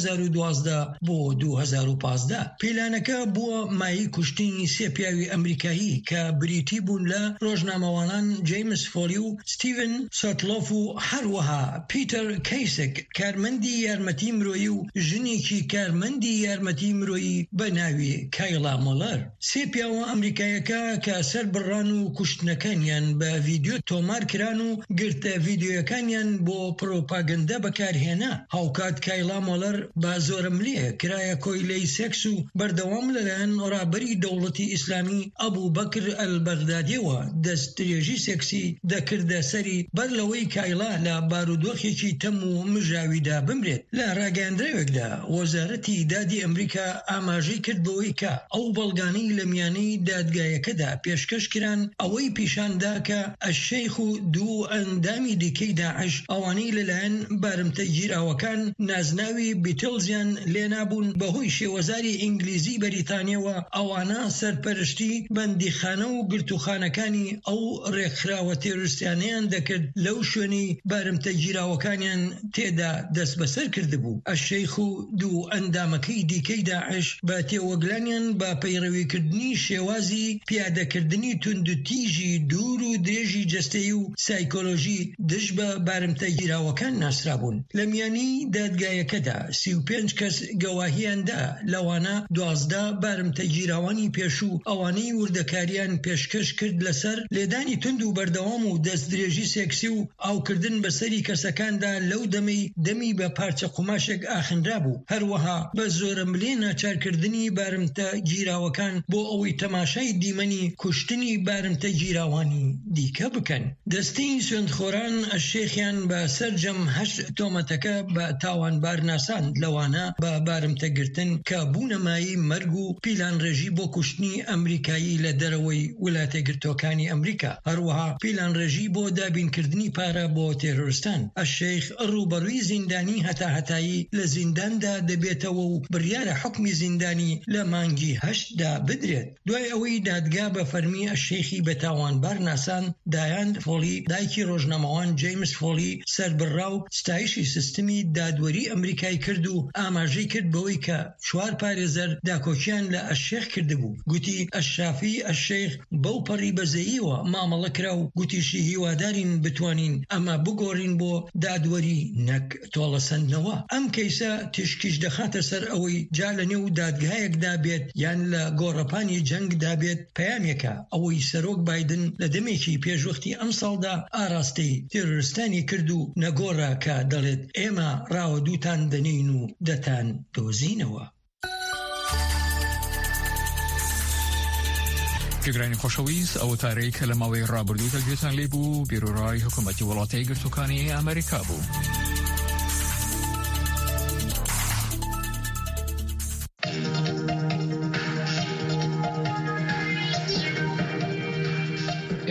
Speaker 14: 2012 بۆ 2015. پیلانەکە بووە مای کوشتنی سێ پیاوی ئەمریکایی کە بریتی بوون لە ڕۆژنامەوانان جیمس فۆلی و ستیڤن سۆتلۆف و هەروەها پیتەر کەیسک کارمەندی یارمەتی مرۆیی و ژنێکی کارمەندی یارمەتی مرۆیی بە ناوی کایلا مۆلەر. سێ پیاوە ئەمریکایەکە کە سەر بڕان و کوشتنەکانیان بە ڤیدیۆ تۆمار کران و گرتە ڤیدیۆیەکانیان بۆ پرۆپاگەندە بەکارهێنا. هاوکات کایلا مۆلەر بە زۆرەملێ کرایە کۆیلەی سێکس و بەردەوام لەلایەن ڕابەری دەوڵەتی ئیسلامی ئەبوو بەکر ئەلبەغدادیەوە دەستدرێژی سێکسی دەکردە سەری بەر لەوەی کایلا لە بارودۆخێکی تەم و مژاویدا بمرێت. لە ڕاگەاندراوێکدا وەزارەتی دادی ئەمریکا ئاماژەی کردبەوەی کە ئەو بەڵگانەی لە میانەی دادگایەکەدا پێشکەش کران ئەوەی پیشاندا کە ئەشەیخ و دوو ئەندامی دیکەی داعش ئەوانەی لەلایەن بارمتە گیراوەکان نازناوی بیتڵزیان لێنابوون بەهۆی شێوەزاری ئینگلیزی بەریتانیەوە ئەوانە سەرپەرشتی بەندیخانە و گرتوخانەکانی ئەو ڕێکخراوە تێروریستیانەیان دەکرد لەو شوێنی بارمتە گیراوەکانیان تێدا دەست بەسەر کردبوو. ئەشەیخ و دوو ئەندامەکەی دیکەی داعش بە تێوەگلانیان بە پەیڕەویکردنی شێوازی پیادەکردنی توندوتیژی دوور و درێژی جەستەیی و سایکۆلۆژی دژ بە بارمتە گیراوەکان ناسرابوون. لە میانی دادگایەکەدا 35 کەس گەواهیاندا لەوانە 12 بارمتە گیراوانی پێشوو ئەوانەی وردەکاریان پێشکەش کرد لەسەر لێدانی تند و بەردەوام و دەست درێژی سێکسی و ئاوکردن بەسەری کەسەکاندا لەو دەمی بە پارچە قوماشێک ئاخنرا بوو. هەروەها بە زۆرەملێ ناچارکردنی بارمتە گیراوەکان بۆ ئەوەی تەماشای دیمەنی کوشتنی بارمتە گیراوانی دیکە بکەن. دەستەی سوێندخۆران ئەشێخیان بە سەرجەم 8 تۆمەتەکە بە تاوانبار ناساند لەوانە بە بارمتەگرتن کە بوونەمایی مەرگ و پیلانڕێژی بۆ کوشتنی ئەمریکایی لە دەرەوەی ویلایەتە گرتووەکانی ئەمریکا. هەروەها پیلانڕێژی بۆ دابینکردنی پارە بۆ تێرۆریستان. ئەشێخ ڕوبەڕووی زیندانی هەتاهەتایی لە زینداندا دەبێتەوە و بڕیارە حکمی زیندانی لە مانگی 8دا بدرێت. دوای ئەوەی دادگا بە فەرمی ئەشێخی بە تاوانبار ناسان دایان فۆلی دایکی ڕۆژنامەوان جیمس فۆلی سەربڕا و ستایشی سیستمی دادوەری ئەمریکای کرد و ئاماژەی کرد بەوەی کە 4 پارێزەر داکۆچیان لە ئەشێخ کردبوو. گوتی ئەشافی ئەشێخ بەو پەڕی بەزەییەوە مامەڵە کرا و گوتیشی هیوادارین بتوانین ئەمە بگۆڕین بۆ دادوەری نەک تۆڵەسەندنەوە. ئەم کەیسە تشکیش دەخاتە سەر ئەوەی جا لە نێو دادگایەکدا بێت یان لە گۆڕەپانی جەنگدا بێت پەیامێکە ئەوەی سەرۆک بایدن لە دەمێکی پێشوەختی ئەم ساڵدا ئاراستەی تێرۆریستانی کرد و نەگۆڕە کە دەڵێت ئێمە ڕاوە دووتان دەنین و دەتان دۆزینەوە.
Speaker 1: گرانی خۆشەویست ئەو تارەی کە لە ماوەی ڕابردوو دەگوێتان لێبوو بیرۆڕای حکوومەتی وڵاتای گرتووەکانی ئەمریکا بوو.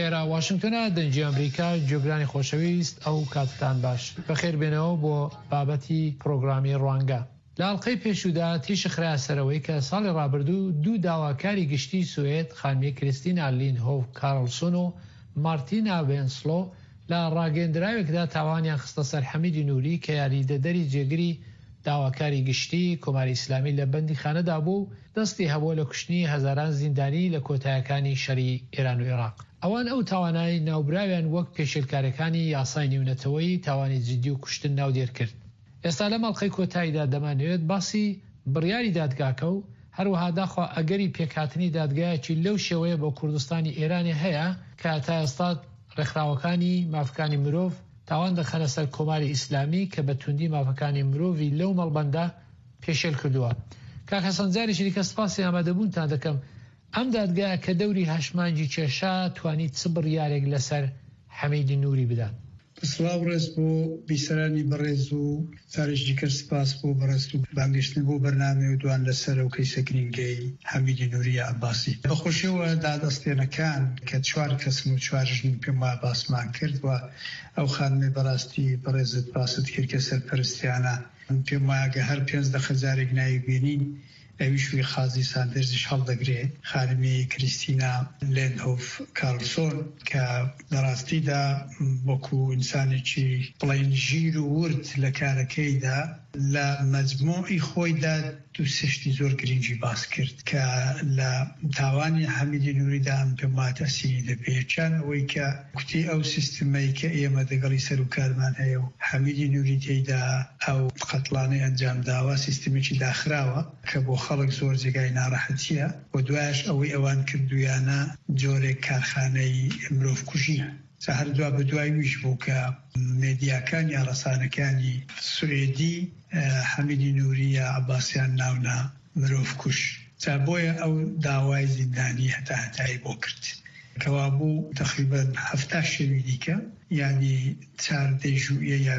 Speaker 1: لێرە واشنگتنە دەنجی ئەمریکا جێگرانی خۆشەویست ئەو کاتتان باش بەخێر بێنەوە بۆ بابەتی پرۆگرامی ڕوانگە. لە ئەڵلقەی پێشودا تیشی خرا سەرەوەی کە ساڵی ڕابردوو دوو داواکاری گشتی سوێد خانمی کریستینا لین هۆف کارلسون و مارتینا وێنسلۆ لە ڕاگەندراوێکدا تاوانیان خستە سەر حەمیدی نووری کە یاریدەدەری جێگری داواکاری گشتی کۆماری ئیسلامی لە بەندی خانەدا بوو دەستی هەبوو لە کوشتنی هەزاران زیندانی لە کۆتایەکانی شەری ئێران و عێراق. ئەوان ئەو تاوانای ناوبراویان وەک پێشێلکارەکانی یاسای نێونەتەوەی تاوانی جدی و کوشتن ناودێر کرد. ئێستا لە مەڵقەی کۆتاییدا دەمانوێت باسی بڕیاری دادگاکە و هەروەها داخوا ئەگەری پێکهاتنی دادگایەکی لەو شێوەیە بۆ کوردستانی ئێرانی هەیە کە تا ئێستا ڕێکخراوەکانی مافەکانی مرۆڤ تاوان دەخەنە سەر کۆماری ئیسلامی کە بە توندی مافەکانی مرۆڤی لەو مەڵبەندە پێشێل کردووە. کاک حەسەن جارێکی دیکە سپاسی ئامادەبوونتان دەکەم. ئەم دادگایە کە دەوری هەشمانجی کێشا توانیت چ بڕیارێک لەسەر حەمیدی نووری بدات؟
Speaker 15: سڵاو ڕێز بۆ بیسەرانی بەڕێز و جارێکی کە سپاس بۆ بەڕێست و بانگشتن بۆ بەرنامە و دوان لەسەر ئەو کەیسە گرینگەی حەمیدی نووری عەباسی. بەخۆشیەوە دادەستێنەکان کە 4 کەسن و 4 ژنین پێم وایە باسمان کرد و ئەو خانمەی بەڕاستی بەڕێزت باست کرد کە سەرپەرستیانە پێم وایە کە هەر 5 دەخەجارێک ناوی بینین ئەویشوی خازی ساندرزیش هەڵدەگرێت خانمی کریستینا لێنهۆف کارلسۆن کە لەڕاستیدا وەکو ئینسانێکی بڵین ژیر و ورد لە کارەکەیدا لە مەجموعی خۆیدا دوو سشتی زۆر گرنگی باس کرد کە لە تاوانی حەمیدی نووریدا ئەم پێم وایە تەسیری دەبێت چەند ئەوەی کە کوتی ئەو سیستمەی کە ئێمە دەگەڵی سەر و کارمان هەیە و حەمیدی نووری تێیدا ئەو قەتڵانەی ئەنجام داوە سیستمێکی داخراوە کە بۆ خەڵک زۆر جێگای ناڕەحەتیە و دوایش ئەوەی ئەوان کردویانە جۆرێک کارخانەی مرۆڤ کوژیە. هەردووا بە دوای ویش بوو کە مێدیاکان یا ڕەسانەکانی سوێدی حەمیدی نووری یا عەباسیان ناونە مرۆڤ کوش. بۆیە ئەو داوای زیندانی هەتایی بۆ کرد کەوا بوو تقریباً 70 شەوی دیکە یعنی 14 ژوئیە یا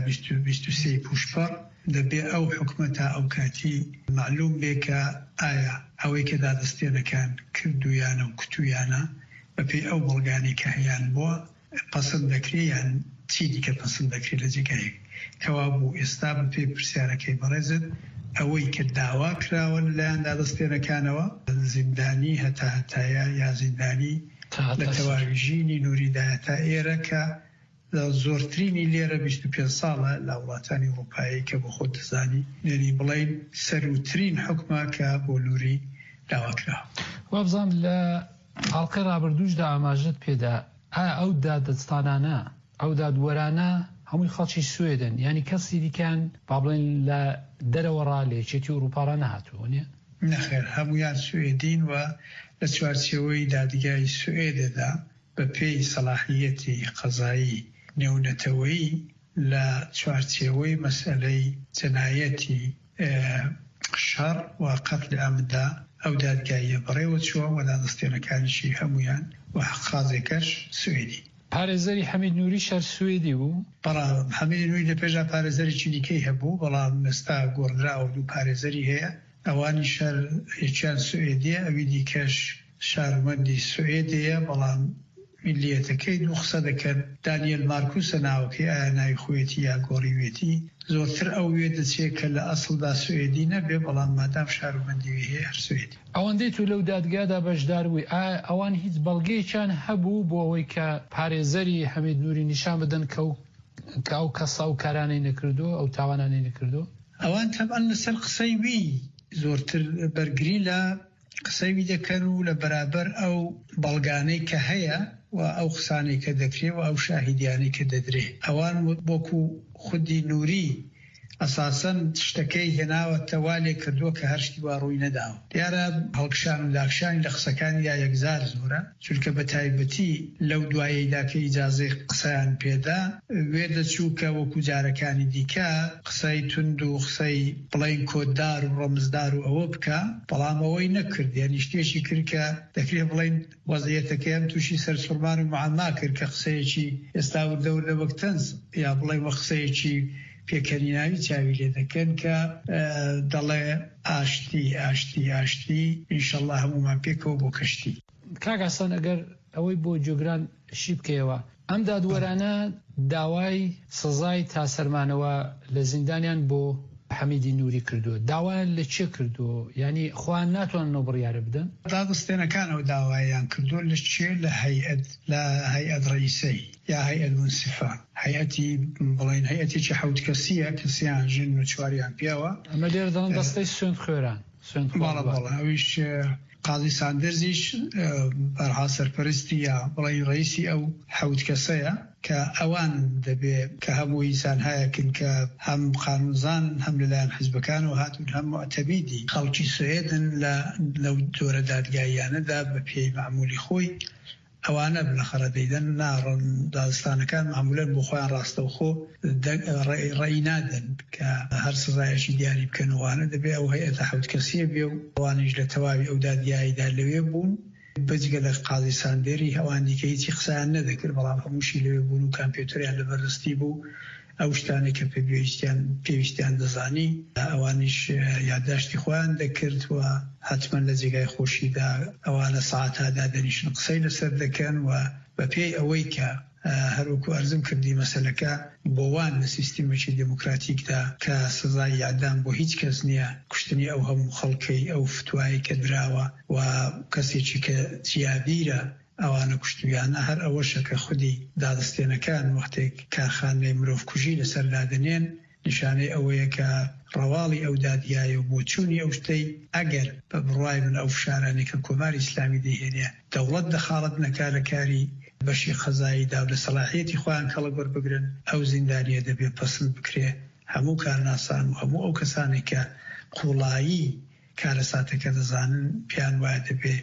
Speaker 15: 23 پوشپەڕ دەبێ ئەو حکومەتە ئەو کاتی معلوم بێ کە ئایا ئەوەی کە دادەستێنەکان کردویانە و کتویانە بەپێی ئەو بەڵگانی کە هەیان بووە پەسەند دەکرێت یان چی دیکە پەسەند دەکرێت لە جێگایەک کەوا بوو ئێستا بەپێ پرسیارەکەی بەڕێزت ئەوەی کە داوا کراوە لەلایەن دادەستێنەکانەوە زیندانی هەتایە یا زیندانی لە تەواویژینی نووریدایە تا ئێرە کە زۆرترینی لێرە 25 ساڵە لە وڵاتانی ئەوروپایی کە بۆ خۆت دەزانی نێنی بڵین سەروترین حکومە کە بۆ نووری داواکراوە.
Speaker 1: وابزان لە ئاڵلقەی ڕابردووشدا ئاماژت پێدا ئایا ئەو دادستانانە ئەو دادوەرانە هەمووی خەڵکی سوێدن ینی کەسی دیکەن با بڵێن لە دەرەوەڕا لێچێتی ئەوروپاڕە نەهاتووە نیە؟
Speaker 15: نەخێر هەمویان سوێدین و لە چوارچێوەی دادگای سوێدەدا بە پێی سەلاحیەتی قەزایی نێونەتەوەی لە چوارچێوەی مەسئلەی جەنایەتی شەڕ و قەتڵ ئەمدا ئەو دادگاییە بەڕێوە چووە و دادەستێنەکانیشی هەمویان و حەقازێکەش سوێدی.
Speaker 1: پارێزەری حەمید نووری شەر سوێدی بوو؟
Speaker 15: بەڵام حەمیدی نووری لە پێشا پارێزەرێکی دیکەی هەبوو بەڵام ئێستا گۆڕدراوە دوو پارێزەری هەیە ئەوانی شەر هیچیان سوێدیە ئەوی دیکەش شارمەندی سوێدەیە بەڵام میلیەتەکەی دوو قسە دەکەن دانیێل مارکوسە ناوەکەی ئایا ناوی خۆیەتی یا گۆڕیوێتی زۆرتر ئەو وێ دەچێت کە لە ئەسڵدا سوێدی نەبێ بەڵام مادام شارمەندیوی هەیە هەر سوێدی.
Speaker 1: ئەوەندەی تو لەو دادگادا بەشدار بووی ئایا ئەوان هیچ بەڵگەیەکیان هەبوو بۆ ئەوەی کە پارێزەری حەمید نووری نیشان بدەن کە ئەو کەسا و کارانەی نەکردو ئەو تاوانانەی نەکردو؟
Speaker 15: ئەوان تەبعەن لەسەر قسەی وی زۆرتر بەرگری لە قسەی وی دەکەن و لە بەرابەر ئەو بەڵگانەی کە هەیە و ئەو قسانەی کە دەکرێت و ئەو شاهیدیانەی کە دەدرێت ئەوان بۆکو خودی نووری ئەساسەن شتەکەی هێناوە تەوالێ کردووە کە هەرشتی وا ڕووی نەداوە. دیارە هەڵکشان و لاکشانی لە قسەکانی یا یەکزار زۆرە چونکە بە تایبەتی لەو دوایەیدا کە ئیجازەی قسەیان پێدا وێ دەچوو کە وەکو جارەکانی دیکە قسەی تند و قسەی بڵین کۆددار و ڕەمزدار و ئەوە بکە بەڵام ئەوەی نەکرد یعنی شتێکی کرد کە دەکرێت بڵین وەزعیەتەکەیان تووشی سەرسوڕمان و معما کرد کە قسەیەکی ئێستا وردەوردە وەک تەنز یا بڵین وە قسەیەکی پێکەنیناوی چاوی لێ دەکەن کە دەڵێ ئاشتی ئینشەڵڵا هەمومان پێکەوە بۆ کەشتی.
Speaker 1: کاک حەسەن ئەگەر ئەوەی بۆ جۆگران شی بکەوە. ئەم دادوەرانە داوای سزای تاسەرمانەوە لە زیندانیان بۆ حەمیدی نووری کردووە. داوایان لە چێ کردووە؟ ینی خۆیان ناتوانن بڕیارە بدەن؟
Speaker 15: دادستێنەکانەوە داوایان کردووە لە چێ لە هەیئەت ڕئیسەی یا هەیئەت منسیفە، هەیئەتی بڵێن هەیئەتێکی حەوت کەسیە کەسیان ژن و چواریان پیاوە.
Speaker 1: ئەمە لێرە دەڵێن دەستەی سوێند خوێران.
Speaker 15: بەڵێ ئەویش قاضی ساندرزیش بەرها سەرپەرستی یا بڵێن ڕئیسی ئەو حەوت کەسەیە کە ئەوان دەبێ کە هەموو ئینسان هەیەکن کە هەم قانونزان هەم لەلایەن حیزبەکانەوە هاتوون هەم معتەمیدی خەڵکی سوێدن لەو جۆرە دادگاییانەدا بە پێی معمولی خۆی ئەوانە بلەخەرە دەیدەن ناڕۆن دادستانەکان معمولەن بۆ خۆیان ڕاستەوخۆ ڕێی نادەن کە هەر سزایەکی دیاری بکەنەوەوانە دەبێ ئەو هەیئەتە حەوت کەسیە بێ و ئەوانیش لە تەواوی ئەو دادگاییدا لەوێ بوون بەجگە لە قاضی ساندێری هەوان دیکە هیچی قسەیان نەدەکرد بەڵام هەمووشی لەوێ بوون و کامپیوتەریان لەبەردەستی بوو ئەو شتانێک کە پێویستیان دەزانی ئەوانیش یادداشتی خۆیان دەکرد و حتمما لە جێگای خۆشیدا ئەوانە ساعاتادا دەنیشن قسەی لەسەر دەکەن و بە پێی ئەوەی کە هەروەکو ئەرزم کردی مەسەلەکە بۆوان لە سیستیمێکی دموکراتیکدا کە سزای یاددان بۆ هیچ کەس نییە کوشتنی ئەو هەموو خەڵکەی ئەو فتوایی کە دراوە و کەسێکی کە جیابیرە ئەوانە کوشتویانە هەر ئەوەشە کە خودی دادستێنەکان وەختێک کارخانەی مرۆڤ کوژی لەسەردادنێن نیشانەی ئەوەیە کە ڕەواڵی ئەو دادگایە و بۆ چوونی ئەو شتەی ئەگەر بە بڕوای من ئەو فشارانێک کە کۆماری ئیسلامی دەهێنێ دەوڵەت دەخاڵەت نەکا لە کاری بەشی خەزاییدا و لە سەلاحیەتی خۆیان کەڵک وەربگرن ئەو زیندانیە دەبێت پەسند بکرێ هەموو کارناسان و هەموو ئەو کەسانێک کە قوڵایی کارەساتەکە دەزانن پیان وایە دەبێت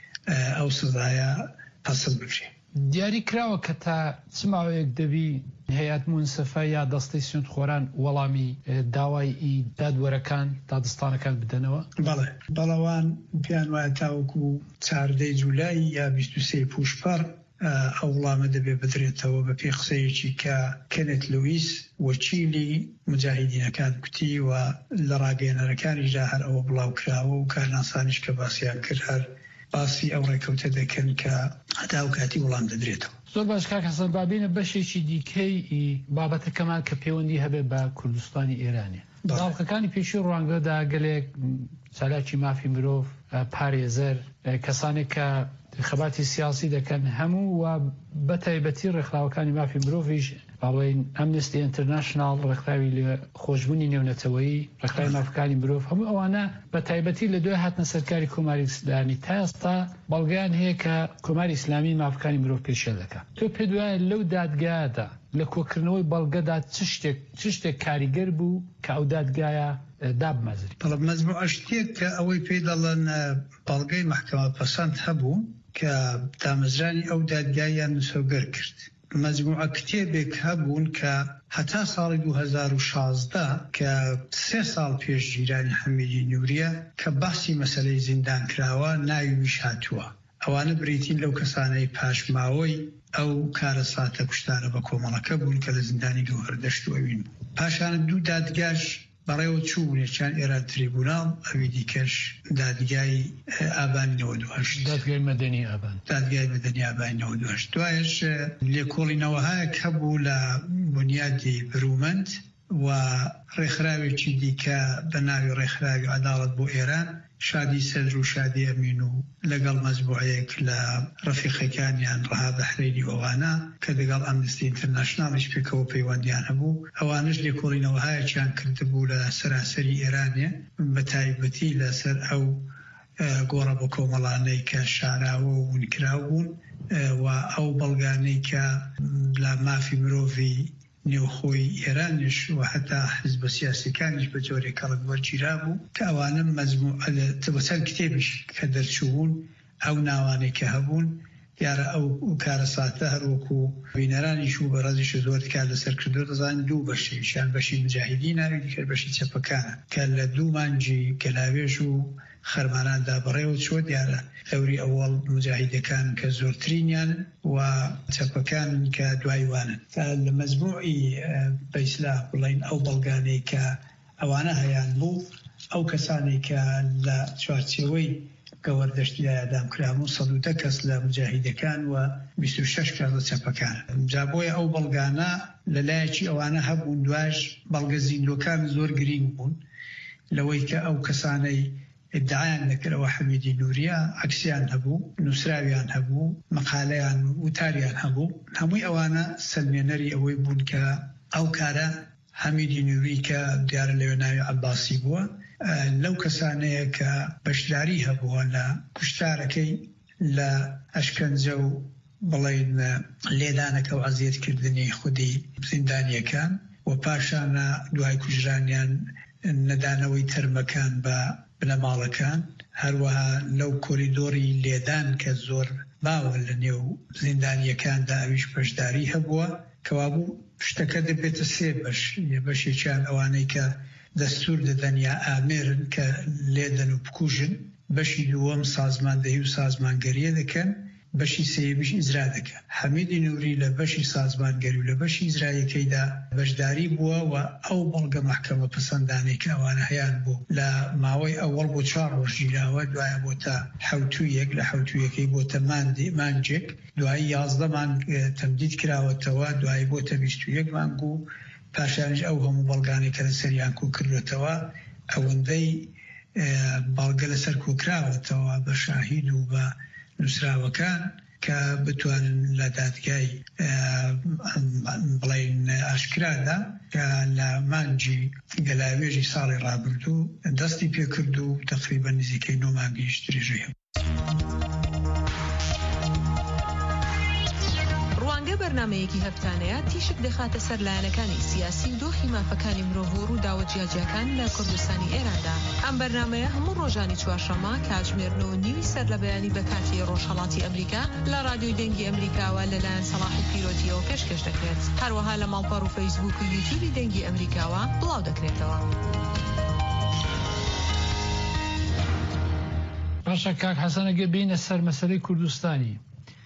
Speaker 15: ئەو سزایە پەسند بکرێ.
Speaker 1: دیاری کراوە کە تا چماوەیەک دەبی هەیئەت منسیفە یا دەستەی سوێندخۆران وەڵامی داوای دادوەرەکان دادستانەکان بدەنەوە؟
Speaker 15: بەڵێ بەڵەوان پیان وایە تاوەکو 14 جولای یا 23 پوشپەر ئەو وڵامە دەبێ بدرێتەوە بە پێی قسەیەکی کە کەنێت لویس وەکیلی مجاهیدینەکان کوتی و لە ڕاگەیەنەرەکانیشدا هەر ئەوە بڵاو کراوە و کارناسانیش کە باسییان کرد هەر باسی ئەو ڕێکەوتە دەکەن کە هەتا و کاتی وەڵام دەدرێتەوە.
Speaker 1: زۆر باش کاک حەسەن بابینە بەشێکی دیکەی بابەتەکەمان کە پەیوەندی هەبێ بە کوردستانی ئێرانێ. داڵقەکانی پێشوو ڕوانگەدا گەلێک چالاکی مافی مرۆڤ پارێزەر کەسانێک کە خەباتی سیاسی دەکەن هەموو و بە تایبەتی ڕێکخراوەکانی مافی مرۆڤیش باڵێن ئەمنستی ئینتەرناشناڵ ڕێکخراوی لە خۆشببوونی نێونەتەوەیی ڕێکخراوی مافەکانی مرۆڤ هەموو ئەوانە بە تایبەتی لە دوای هاتنە سەرکاری کۆماری ئیسلامی تا ئێستا بەڵگەیان هەیە کە کۆماری ئیسلامی مافەکانی مرۆڤ پێشێ دەکات. تۆ پێ دوایە لەو دادگایەدا لە کۆکردنەوەی بەڵگەدا چ شتێک کاریگەر بوو کە ئەو دادگایە دابمەزری؟
Speaker 15: مەزموع شتێک کە ئەوەی پێی دەڵێن بەڵگەی مەحکەمە پەسەند هەبوو کە دامەزرانی ئەو دادگایان نووسەوگەر کرد. مەجموعە کتێبێک هەبوون کە هەتا ساڵی 2016 کە 3 ساڵ پێش ژیرانی حەمیدی نووریە کە باسی مەسەلەی زیندان کراوە ناویش هاتووە. ئەوانە بریتین لەو کەسانەی پاشماوەی ئەو کارە ساتە کوشتارە بە کۆمەڵەکە بوون کە لە زیندانی گەوهەر دەشتوەوین. پاشانە 2 دادگاش بەڕێوە چوو یەکیان ئێران تریبوناڵ ئەوی دیکەش دادگای ئابانی 92
Speaker 1: دادگای مەدەنی ئابان
Speaker 15: دادگای مەدەنی ئابانی 92 دوایش لێکۆڵینەوەهایەک هەبوو لە بنیادی برومەند و ڕێکخراوێکی دیکە بە ناوی ڕێکخراوی عەداڵەت بۆ ئێران شادی سەدر و شادی ئەمین و لەگەڵ مەزبوعەیەک لە ڕەفیقەکانیان ڕەها بەحرێری ئەوانە کە لەگەڵ ئەمنستی ئینتەرناشناڵیش پێکەوە پەیوەندیان هەبوو ئەوانش لێکۆڵینەوەهایەکیان کردبوو لە سەراسەری ئێرانێ بە تایبەتی لەسەر ئەو گۆڕە بە کۆمەڵانەی کە شاراوە و ونکراو بوون و ئەو بەڵگانەی کە لە مافی مرۆڤی نێوخۆی ئێرانش و هەتا حزبە سیاسیەکانیش بە جۆرێک کەڵک وەرگیرا بوو کە ئەوانە مەزموع بەچەند کتێبیش کە دەرچوون ئەو ناوانێک کە هەبوون یارە ئەو کارە ساتە هەروەکو بینەرانیش و بەڕێزیش زۆر کار لەسەر کردو دەزانین 2 بەشیشیان بەشی مجاهیدی ناوی دیکە بەشی چەپەکانە کە لە 2 مانگی گەلاوێژ و خەرماناندا بەڕێوە چۆ دیارە ئەوری ئەوڵ مجاهیدەکان کە زۆرترینیان و چەپەکان کە دوایوانن لە مەزموعی بەیسلا بڵین ئەو بەڵگانەی کە ئەوانە هەیان بوو ئەو کەسانی کە لە چوارچێوەی گەوەردەشتی ئەدام کرامون 110 کەس لە مجاهیدەکان و 26 کەس لە چەپەکان جا بۆیە ئەو بەڵگانە لەلایەکی ئەوانە هەبوون دواش بەڵگە زیندوەکان زۆر گرنگ بوون لەوەی کە ئەو کەسانەی ادعایان دەکرەوە حەمیدی نووریە عەکسیان هەبوو نووسراویان هەبوو مەقالەیان وتاریان هەبوو هەمووی ئەوانە سەلمێنەری ئەوەی بوون کە ئەو کارە حەمیدی نووری کە دیارە لەوێ ناوی عەباسی بووە لەو کەسانەیە کە بەشداری هەبووە لە کوشتارەکەی لە ئەشکەنجە و بڵێن لێدانەکە و عەزیەتکردنی خودی زیندانیەکان و پاشانە دوای کوژرانیان نەدانەوەی تەرمەکان بە بنەماڵەکان هەروەها لەو کۆریدۆری لێدان کە زۆر باوە لە نێو زیندانیەکاندا ئەویش بەشداری هەبووە کەوابوو شتەکە دەبێتە سێ بەش بەشێکیان ئەوانەی کە دەستور دەدەن یا ئامێرن کە لێدەن و بکوژن بەشی دووەم سازماندەهی و سازمانگەریە دەکەن بەشی سێیەمیش ئیجرا دەکەن حەمیدی نووری لە بەشی سازمانگەری و لە بەشی ئیجرایەکەیدا بەشداری بووە و ئەو بەڵگە مەحکەمە پەسەندانەی کە ئەوانە هەیان بوو لە ماوەی ئەوەڵ بۆ 4 ڕۆژ گیراوە دوایە بۆتە حەوتویەک لە حەوتویەکەی بۆتە مانجێک دوایی 11 مانگ تەمدید کراوەتەوە دوایی بۆتە 21 مانگ و پاشانش ئەو هەموو بەڵگانەی کە لەسەریان کوکردوێتەوە ئەوەندەی بەڵگە لەسەر کوکراوەتەوە بە شاهید و بە نووسراوەکان کە بتوانن لە دادگای بڵێن ئاشکرادا کە لە مانجی گەلاوێژی ساڵی ڕابردوو دەستی پێکرد و تقریبا نزیکەی 9 مانگیش درێژەی هەبوو.
Speaker 16: ڕوانگە بەرنامەیەکی هەفتانەیە تیشک دەخاتە سەر لایەنەکانی سیاسی و دۆخی مافەکانی مرۆڤ و ڕووداوە جیاجیەکان لە کوردستانی ئێراندا. ئەم بەرنامەیە هەموو ڕۆژانی چوارشەممە کاتژمێرنەوە نیوی سەر لە بەیانی بە کاتی ڕۆژهەڵاتی ئەمریکا لە رادیۆی دەنگی ئەمریکاوە لەلایەن سەلاحی پیرۆتیەوە پێشکەش دەکرێت. هەروەها لە ماڵپەڕ و فەیسبوک و یوتیوبی دەنگی ئەمریکاوە بڵاو دەکرێتەوە.
Speaker 1: باشە کاک حەسەنەگە بینە سەر مەسەلەی کوردستانی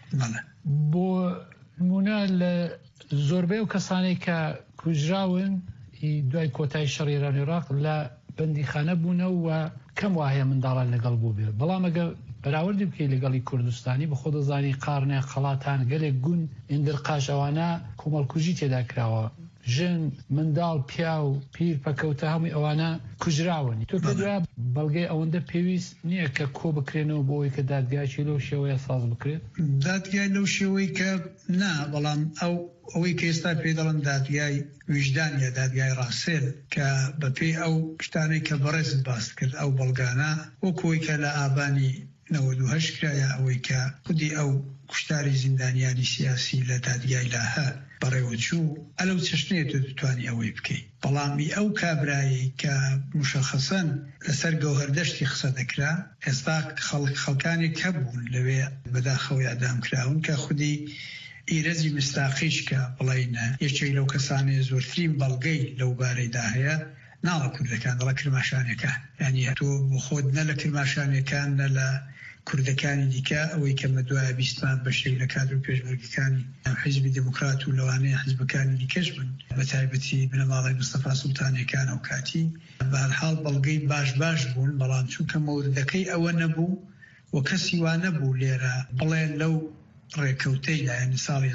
Speaker 1: بۆ نمونە لە زۆربەی و کەسانەی کە کوژراون دوای کۆتایی شەڕی ئێران و عێراق لە بەندیخانە بوونەوە و کەم وایە منداڵان لەگەڵ بوو بێ بەڵام ئەگە بەراوردی بکەی لەگەڵی کوردستانی بە خۆ دەزانی قارنێ خەڵاتان گەلێک گون ئیندرقاش ئەوانە کۆمەڵکوژی تێدا کراوە ژن منداڵ پیا و پیر پەکەوتە هەمووی ئەوانە کوژراون تۆ پێ دوایە بەڵگەی ئەوەندە پێویست نییە کە کۆ بکرێنەوە بۆ ئەوەی کە دادگایکی لەو شێوەیە ساز بکرێت
Speaker 15: دادگای لەو شێوەی کە نا بەڵام ئەوەی کە ئێستا پێ دەڵن دادگای ویژدان یا دادگای ڕاسێل کە بەپێی ئەو شتانەی کە بەڕێزت باس کرد ئەو بەڵگانە وەکەوەی کە لە ئابانی 98 کرایە ئەوەی کە خودی ئەو کوشتاری زیندانیانی سیاسی لە دادگای لاهە بەڕێوەچوو ئەلەو چشنێت دەتوانی ئەوەی بکەیت بەڵامی ئەو کابرایی کە مشەخەسەن لەسەر گەوهەردەشتی قسە دەکرا ئێستا خەڵکانی هەبوون لەوێ بەداخەوەی ئەدام کراون کە خودی ئیرەزی مستاقیش کە بڵێنە یەکێک لەو کەسانەیە زۆرترین بەڵگەی لەو بارەیدا هەیە ناڵە کوردەکان دەڵە کرماشانەکان یعنی تۆ بۆ خۆت نە لە کرماشانەکان نە لە کوردەکانی دیکە ئەوەی کە مەدوایە بیستمان بەشێک لە کادر و پێشمەرگەکانی حیزبی دموکرات و لەوانەیە حیزبەکانی دیکەش بن بە تایبەتی بنەماڵی مستەفا سوڵتانیەکان ئەو کاتی بەهەرحاڵ بەڵگەی باش بوون بەڵام چونکە مەوردەکەی ئەوە نەبوو و کەسی وا نەبوو لێرە بڵێن لەو ڕێکەوتەی لایەنی ساڵی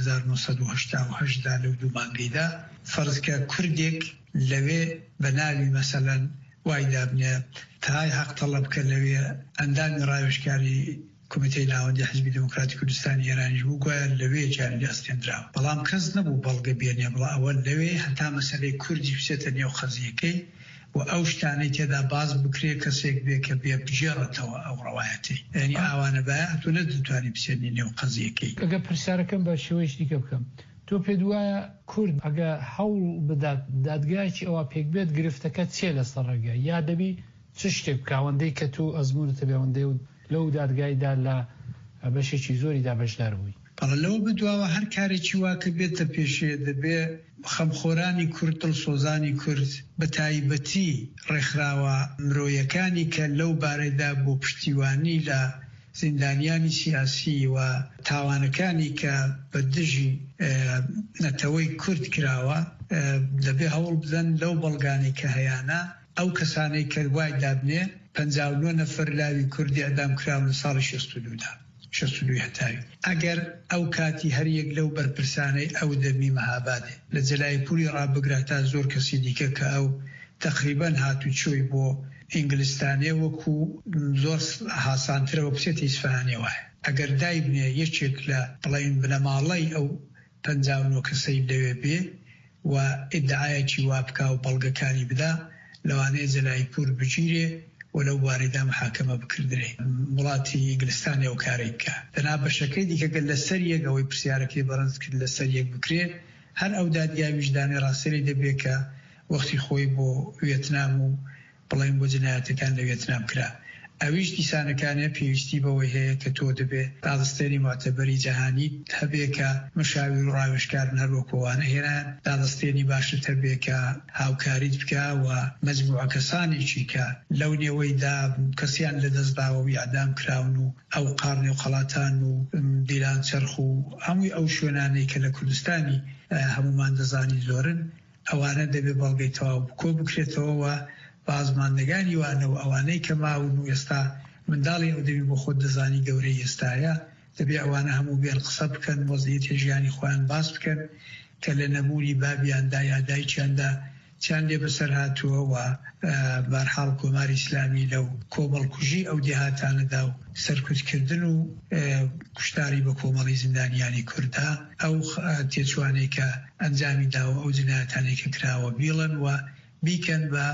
Speaker 15: 1970 لەو دوو مانگەیدا فەرزکە کوردێک لەوێ بە ناوی مەسەلەن وای دابنێ تای حەق تەڵەب بکە لەوێ ئەندامی ڕاوێژکاری کۆمیتەی ناوەندی حیزبی دموکراتی کوردستانی ئێرانیش بوو گوایە لەوێ جاری ئەستێنراوە بەڵام کەس نەبوو بەڵگە بێنێ بڵا ئەوە لەوێ هەتا مەسەلەی کوردی بچێتە نێو خەزیەکەی و ئەو شتانەی تێدا باز بکرێ کەسێک بێ کە بێ بژێڕێتەوە ئەو ڕەوایەتی یعنی ئاوانە بایە تۆ نەدەتوانی بچێنی نێو خەزیەکەی
Speaker 1: ئەگە پرسیارەکەم بە شێوەیەکی دیکە بکەم تۆ پێ دوایە کورد ئەگە هەوڵ بدات دادگایکی ئەوە پێک بێت گرفتەکە چێ لەسەر ڕێگە یا دەبی چ شتێک بکاوەندەی کە تو ئەزمونتە بێوەندەی و لەو دادگایدا لە بەشێکی زۆریدا بەشدار بووی
Speaker 15: لەوە بدواوە هەر کارێکی واکە بێتە پێشێ دەبێ خەمخۆرانی کورد دڵسۆزانی کورد بە تایبەتی ڕێکخراوە مرۆیەکانی کە لەو بارەدا بۆ پشتیوانی لە زیندانیانی سیاسی و تاوانەکانی کە بە دژی نەتەوەی کورد کراوە دەبێ هەوڵ بدەن لەو بەڵگانی کە هەیانە ئەو کەسانەی کە وای دابنێ 59 نەفەر لاوی کوردی ئەدام کراون لە ساڵی 62 هەتاوی. ئەگەر ئەو کاتی هەریەک لەو بەرپرسانەی ئەو دەمی مەهابادێ لە جەلایپوری ڕابگرا تا زۆر کەسی دیکە کە ئەو تقریبان هاتوچۆی بۆ ئینگلیستانێ وەکو زۆر هاسانترەوە بچێتی ئیسفهانێ وایە. ئەگەر دایبنێ یەکێک لە بڵین بنەماڵەی ئەو 59 کەسەی لەوێ بێ و ئیدعایەکی وا بکا و بەڵگەکانی بدا لەوانەیە جەلایپور بگیرێ و لەو واریدا محاکەمە بکردرێ. وڵاتی ئینگلیستانی ئەو کارەی بکە. دەنا بەشەکەی دیکەگەل لەسەر یەک ئەوەی پرسیارەکەی بەڕەنج کرد لەسەر یەک بکرێ هەر ئەو دادگای ویژدانی ڕاستەری دەبێت کە وەختی خۆی بۆ وێتنام و بڵین بۆ جنایەتەکان لە وێتنام کرا. ئەویش دیسانەکانە پێویستی بەوەی هەیە کە تۆ دەبێت دادەستێنی معتەبەری جەهانی هەبێ کە مشاویر و ڕاوێژکارن هەروەکۆوانە هێنان دادەستێنی باشتر بێ کە هاوکاریت بکە و مەجموعە کەسانێکی کە لەو نێوەیدا کەسیان لەدەستداوە و ئیعدام کراون و ئەو قارنێ و قەڵاتان و دیلان چرخ و هەمووی ئەو شوێنانەی کە لە کوردستانی هەمومان دەزانی زۆرن ئەوانە دەبێت بەڵگەی تەواو بکۆ بکرێتەوە بازماندەگانی وانە و ئەوانەی کە ماون و ئێستا منداڵی ئەو دەبی بۆ خۆت دەزانی گەورەی ئێستاە دەبێ ئەوانە هەموو بێن قسە بکەن وەزعیەتی ژیانی خۆیان باس بکەن کە لە نەموری بابیاندا یا دایکیاندا چیان لێ بەسەر هاتووە و بەرحاڵ کۆماری ئیسلامی لەو کۆمەڵکوژی ئەو دێهاتانەدا و سەرکوتکردن و کوشتاری بە کۆمەڵی زیندانیانی کووردا ئەو تێچوانەی کە ئەنجامی داوە ئەو جنایەتانێک کە کراوە بیڵن و بیکەن بە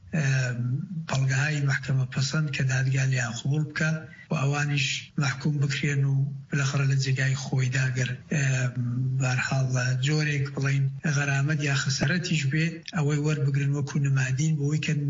Speaker 15: بەڵگەهای محکەمە پەسەند کە دادگا لیان قبوڵ بکە و ئەوانیش محکوم بکرێن و بالاخره لە جێگای خۆیدا گەر بەرحاڵ جۆرێک بڵین غەرامەت یا خەسەرەتیش بێ ئەوەی وەربگرن وەکو نمادین بۆی کە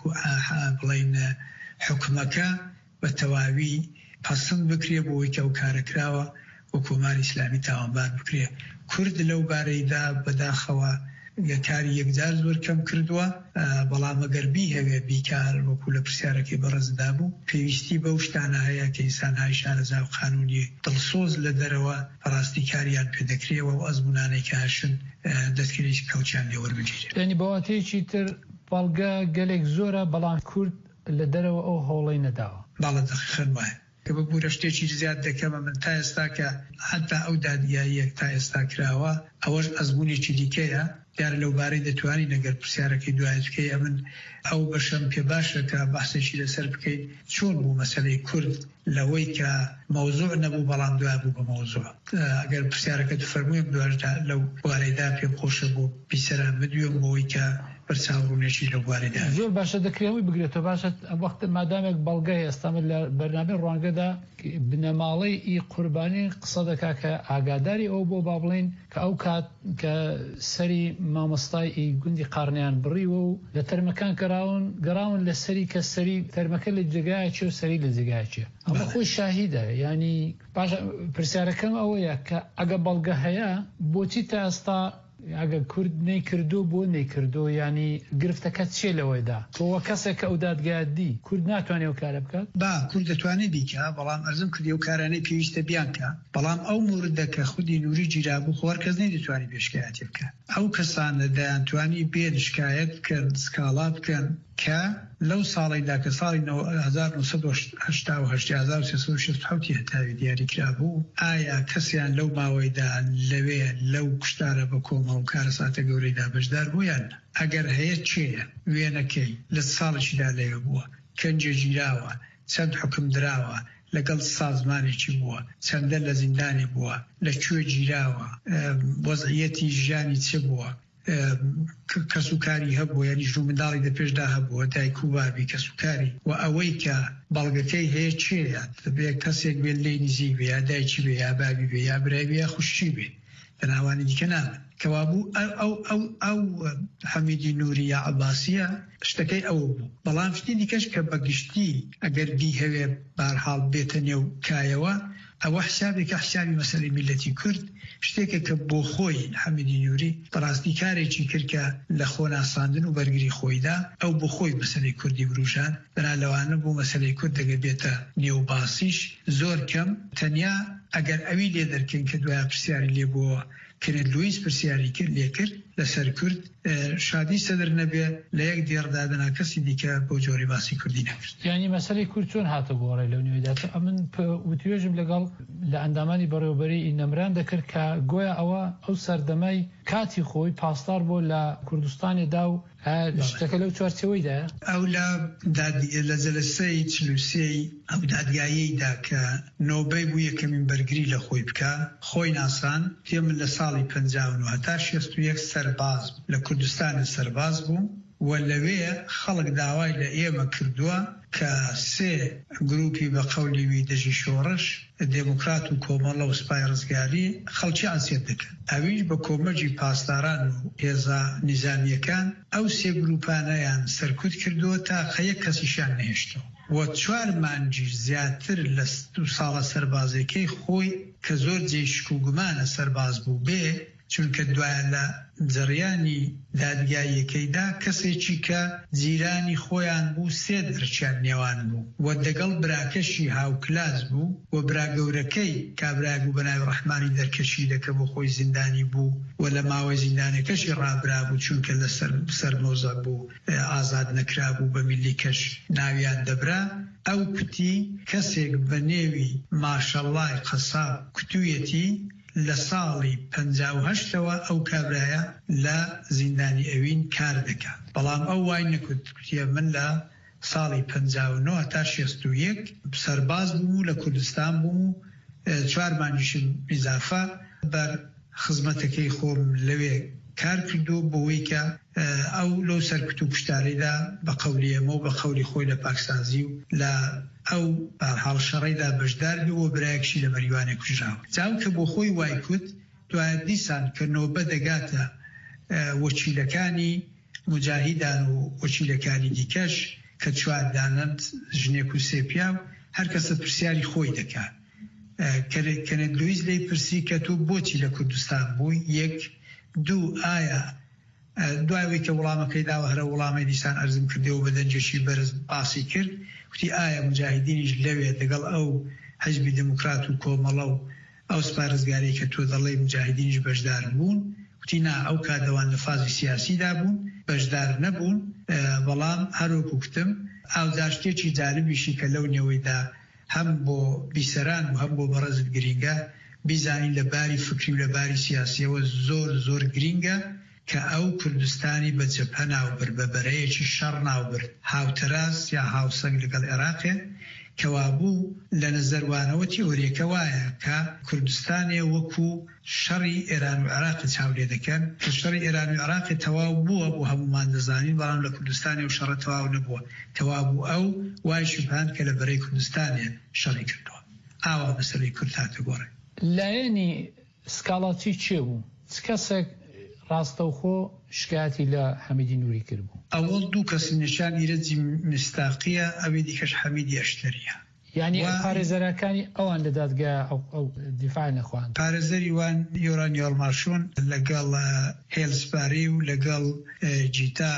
Speaker 15: بڵین حکومەکە بە تەواوی پەسەند بکرێ بۆی کە ئەو کارەکراوە و کۆماری ئیسلامی تاوانبار بکرێ. کورد لەو بارەیدا بەداخەوە کاری یەکجار زۆر کەم کردووە بەڵام ئەگەر هەوێ بیکار وەکو لە پرسیارەکەی بەڕێزدا بوو پێویستی بەو شتانە هەیە کە ئینسانهای شارەزا و قانونی دڵسۆز لە دەرەوە بەڕاستی کاریان پێدەکرێەوە و ئەزمونانەی کە هاشن دەستگیری کەوتیان لێ وەربگیرێت.
Speaker 1: یعنی بەواتەیەکی تر بەڵگە گەلێک زۆرە بەڵام کورد لە دەرەوە ئەو هەوڵەی نەداوە.
Speaker 15: باڵە دەخەن وایە کە بە بوورە شتێکی زیاد دەکەمە من تا ئێستا کە حتا ئەو دادگاییەک تا ئێستا کراوە ئەوەش ئەزمونێکی دیکەیە دیارە لەو بارەی دەتوانی نەگەر پرسیارەکەی دوایت بکەی ئەمن ئەو بەشەم پێ باشە کە بەحسێکی لەسەر بکەیت چۆن بوو مەسەلەی کورد لەوەی کە مەوزوع نەبوو بەڵام دوای بوو بە مەوزوع. ئەگەر پرسیارەکەت فەرموویە دواردا لەو بارەیدا پێم خۆشە بۆ بیسەران بدوێم بۆی کە بەرچاوڕوونێکی لە بوارەدا
Speaker 1: زۆر باشە دەکرێەوەی بگرێتەوە باشە وەختە مادامێک بەڵگەی ئێستامە لە بەرنامەی ڕوانگەدا بنەماڵەی ئی قوربانی قسە دەکا کە ئاگاداری ئەو بۆ با بڵین کە ئەو کات کە سەری مامۆستای ئی گوندی قارنیان بڕیوە و لە تەرمەکان گەڕاون لە سەری کە سەری تەرمەکە لە جێگایەکی و سەری لە جێگایەکی ئەمە خۆی شاهیدە. ینی باش پرسیارەکەم ئەوەیە کە ئەگە بەڵگە هەیە بۆچی تا ئێستا ئەگە کورد نەیکردو بۆ نەیکردو ینی گرفتەکە چێ لەوەیدا تۆوە کەسێک کە ئەو دادگایت دی کورد ناتوانێت ئەو کارە بکات
Speaker 15: با کورد دەتوانێت بیکە بەڵام ئەرزم کردی ئەو کارانەی پێویستە بیان کە بەڵام ئەو موردە کە خودی نووری گیرابوو خۆر کەس نەیدەتوانی پێشکایەتی بکە. ئەو کەسانە دەیانتوانی بێ شکایەت بکەن سکاڵا بکەن کە لەو ساڵیدا کە ساڵی 1970 هەتاوی دیاریکرا بوو ئایا کەسیان لەو ماوەیدا لەوێ لەو کوشتارە بە کۆمە و کارە ساتە گەورەیدا بەشدار بوویان ئەگەر هەیە چێە وێنەکەی لە ساڵێکیدا لەوێ بووە کەنجە گیراوە چەند حکم دراوە لەگەڵ سازمانێکی بووە چەندە لە زیندانی بووە لەکوێ گیراوە وەزعیەتی ژیانی چ بووە کەسوکاری هەبوو یعنی ژوو منداڵی دەپێشدا هەبووە دایک و بابی کەسوکاری و ئەوەی کە بەڵگەکەی هەیە چێە دەبێت کەسێک بێت لێ نزیک بێ یا دایکی بێ یا بابی بێ یا برای بێ یا خوشی بێ لە ناوانی دیکە نامن کەوابوو ئەو حەمیدی نووری یا عەباسیە شتەکەی ئەوە بوو. بەڵام شتی دیکەش کە بەگشتی ئەگەر بی هەوێ بارحاڵ بێتە نێو کایەوە ئەوە حسابێکە حسابی مەسەلەی میلەتی کورد شتێکە کە بۆ خۆی حەمیدی نووری بەڕاستی کارێکی کردکە لە خۆ ناساندن و بەرگری خۆیدا ئەو بۆ خۆی مەسەلەی کوردی بروژان بەنا لەوانە بۆ مەسەلەی کورد دەگە بێتە نێوباسیش زۆر کەم تەنیا ئەگەر ئەوی لێ دەرکەین کە دوای پرسیاری لێ بووە کرێت لوئیس پرسیاری کرد لێ کرد لەسەر کورد شادی سەدر نەبێ لە یەک دێڕدادنا کەسی دیکە بۆ جۆری باسی کوردی نەکرد.
Speaker 1: یعنی مەسەلەی کورد چۆن هاتە گۆڕێ لەو نوێدات من وتوێژم لەگەڵ لە ئەندامانی بەڕێوەبەری ئینەمران دەکرد کە گۆیا ئەو سەردەمای کاتی خۆی پاسدار بۆ لە کوردستانێدا و شتەکە لەو چوارچەوەیدا
Speaker 15: ئەو لە جەلسەی 43 ئەو دادگاییدا کە نۆبەی بوو یەکەمین بەرگری لە خۆی بکە خۆی ناسان پێ من لە ساڵی 59 هەتا 61 سەرباز لە کوردستانی سەرباز بوو و لەوێ خەڵک داوای لە ئێمە کردووە کە سێ گروپی بە قەولیوی دژی شۆڕش دموکرات و کۆمەڵە و سوپای ڕزگاری خەڵکی ئاسیەت دەکەن ئەویش بە کۆمەجی پاسداران و هێزا نیزامیەکان ئەو سێ گروپانەیان سەرکوت کردووە تا خەیەک کەسیشان نەهێشتەوە و 4 مانجی زیاتر لە 2 ساڵە سەربازەکەی خۆی کە زۆر جێشک و گومانە سەرباز بوو بێ چونکە دوایە لە جەڕیانی دادگاییەکەیدا کەسێکی کە جیرانی خۆیان بوو 3 دەرچیان نێوان بوو و دەگەڵ براکەشی هاوکلاس بوو و براگەورەکەی کابراگ و بەناوی ڕەحمانی دەرکەشی دەکە بۆ خۆی زیندانی بوو و لە ماوەی زیندانەکەشی ڕابرا بوو چونکە لە سەر مۆزە بوو ئازاد نەکرا بوو بە میلی کەش ناویان دەبرا ئەو کوتی کەسێک بە نێوی ماشەڵڵای قەساب کوتوویەتی لە ساڵی 58ەوە ئەو کابرایە لە زیندانی ئەوین کار دەکات بەڵام ئەو وای نەکوتیە من لە ساڵی 59 تا 61 سەرباز بووم لە کوردستان بووم 4 مانجیشم ئیزافە بەر خزمەتەکەی خۆم لەوێ کار کردو بۆی کە ئەو لەو سەرکوت و پشتارەیدا بە قەولی ئەمە و بە قەولی خۆی لە پاکسازی و لە ئەو هاڵشەڕەیدا بەشدار بوو و برایەکشی لە مەریوانێ کوژراوە جاو کە بۆ خۆی وای کوت دوایە دیسان کە نۆبە دەگاتە وەکیلەکانی مجاهیدان و وەکیلەکانی دیکەش کە چواردانند ژنێک و سێپیا و هەر کەسە پرسیاری خۆی دەکات کەنە لویز لی پرسی کە تۆ بۆچی لە کوردستان بووی 1 2 ئایا دوایەوەی کە وڵامەکەی داوە هەرە وڵامی دیسان ئەرزم کردەوە بە دەنجێکی بەرز باسی کرد وتی ئایا مجاهدینیش لەوێ دەگەڵ ئەو حەزبی دموکرات و کۆمەڵە و ئەو سوپای ڕزگاری کە تۆ دەڵێ مجاهدینیش بەشدار بوون وتی نا ئەو کادەوان لە فازی سیاسیدا بوون بەشدار نەبوون بەڵام هەروەکو کتم ئاوداشتێکی جالبیشی کە لەو نێوەیدا هەم بۆ بیسەران و هەم بۆ بەڕێزت گرینگە بیزانین لە باری فکری و لە باری سیاسیەوە زۆر گرینگە کە ئەو کوردستانی بە جەبهە ناوبرد بە بەرەیەکی شەڕ ناوبرد هاوتەراس یا هاوسەنگ لەگەڵ عێراقێ کەوابوو لە نەزەروانەوە تیۆریەکە وایە کە کوردستانی وەکو شەڕی ئێران و عێراق چاولێ دەکەن کە شەڕی ئێران و عێراق تەواو بووە بۆ هەمومان دەزانین بەڵام لە کوردستانی و شەڕە تەواو نەبووە تەواو بوو ئەو وای شوبهان کە لە بەرەی کوردستانی شەڕی کردووە ئاوا مەسەلەی کورد هاتە گۆڕێ
Speaker 1: لایەنی سکاڵاتی چێ بوو کەسێک ڕاستەوخۆ شکایەتی لە حەمیدی نووری کرد بوو
Speaker 15: ئەوەڵ 2 کەس نیشان ئیرەجی مستاقیە ئەوێ دیکەش حەمیدی ئەشتەریە
Speaker 1: یعنی پارێزەرەکانی ئەوان لە دادگا ئەو دیفاع نەخواند
Speaker 15: پارێزەری وان یۆران یۆڵماشۆن لەگەڵ هێلسپاری و لەگەڵ جیتا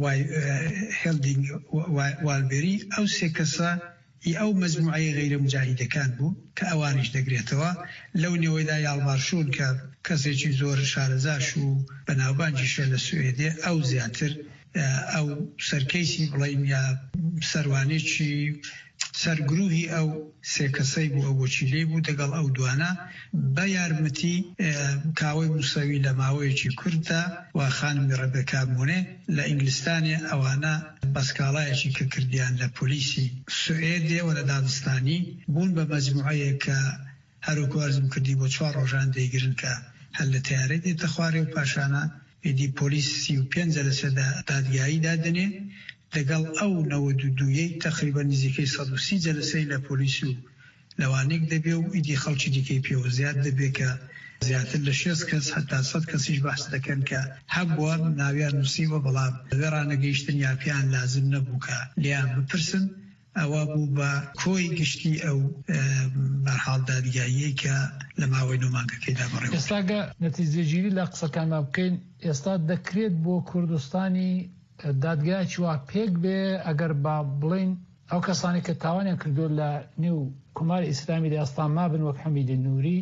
Speaker 15: هێلدینگ والبێری ئەو سێ کەسە ئەو مەجموعەی غەیرە مجاهیدەکان بوو کە ئەوانیش دەگرێتەوە لەو نێوەیدا یاڵمارشون کە کەسێکی زۆر شارەزاش و بەناوبانجیشە لە سوێدێ ئەو زیاتر ئەو سەرکەیسی بڵین یا سەروانێکی سەرگروهی ئەو سێ کەسەی بوو ئەو وەکیلەی بوو دەگەڵ ئەو دوانە بە یارمەتی کاوەی موسەوی لە ماوەیەکی کوردە و خانمی ڕەبێکا مونێ لە ئینگلیستانی ئەوانە بەسکاڵایەکی کە کردیان لە پۆلیسی سوێدێ و لە دادستانی بوون بە مەجموعەیە کە هەروەکو ئەرزم کردی بۆ 4 ڕۆژان دەیگرن کە هەر لە تیارێ دێتە خوارێ و پاشانە ئیدی پۆلیس 35 جەلسە دادگایی دادنێ لەگەڵ ئەو 92 تقریبا نزیکەی 130 جەلسەی لە پۆلیس و لەوانێک دەبێ و ئیدی خەڵکی دیکەی پێوە زیاد دەبێ کە زیاتر لە 6 کەس هەتا 100 کەسیش بەحس دەکەن کە هەبووە ناویان نووسیوە بەڵام وێڕانەگەیشتن یا پیان لازم نەبوو کە لیان بپرسن ئەوە بوو بە کۆی گشتی ئەو مەرحاڵ دادگاییە کە لە ماوەی نۆمانگەکەیدا بەڕێوە
Speaker 1: ئێستاگە نەتیجەگیری لە قسەکانمان بکەین ئێستا دەکرێت بۆ کوردستانی دادگایکی وا پێک بێ ئەگەر با بڵین ئەو کەسانی کە تاوانیان کردو لە نێو کۆماری ئیسلامی لە ئێستا مابن وەک حەمیدی نووری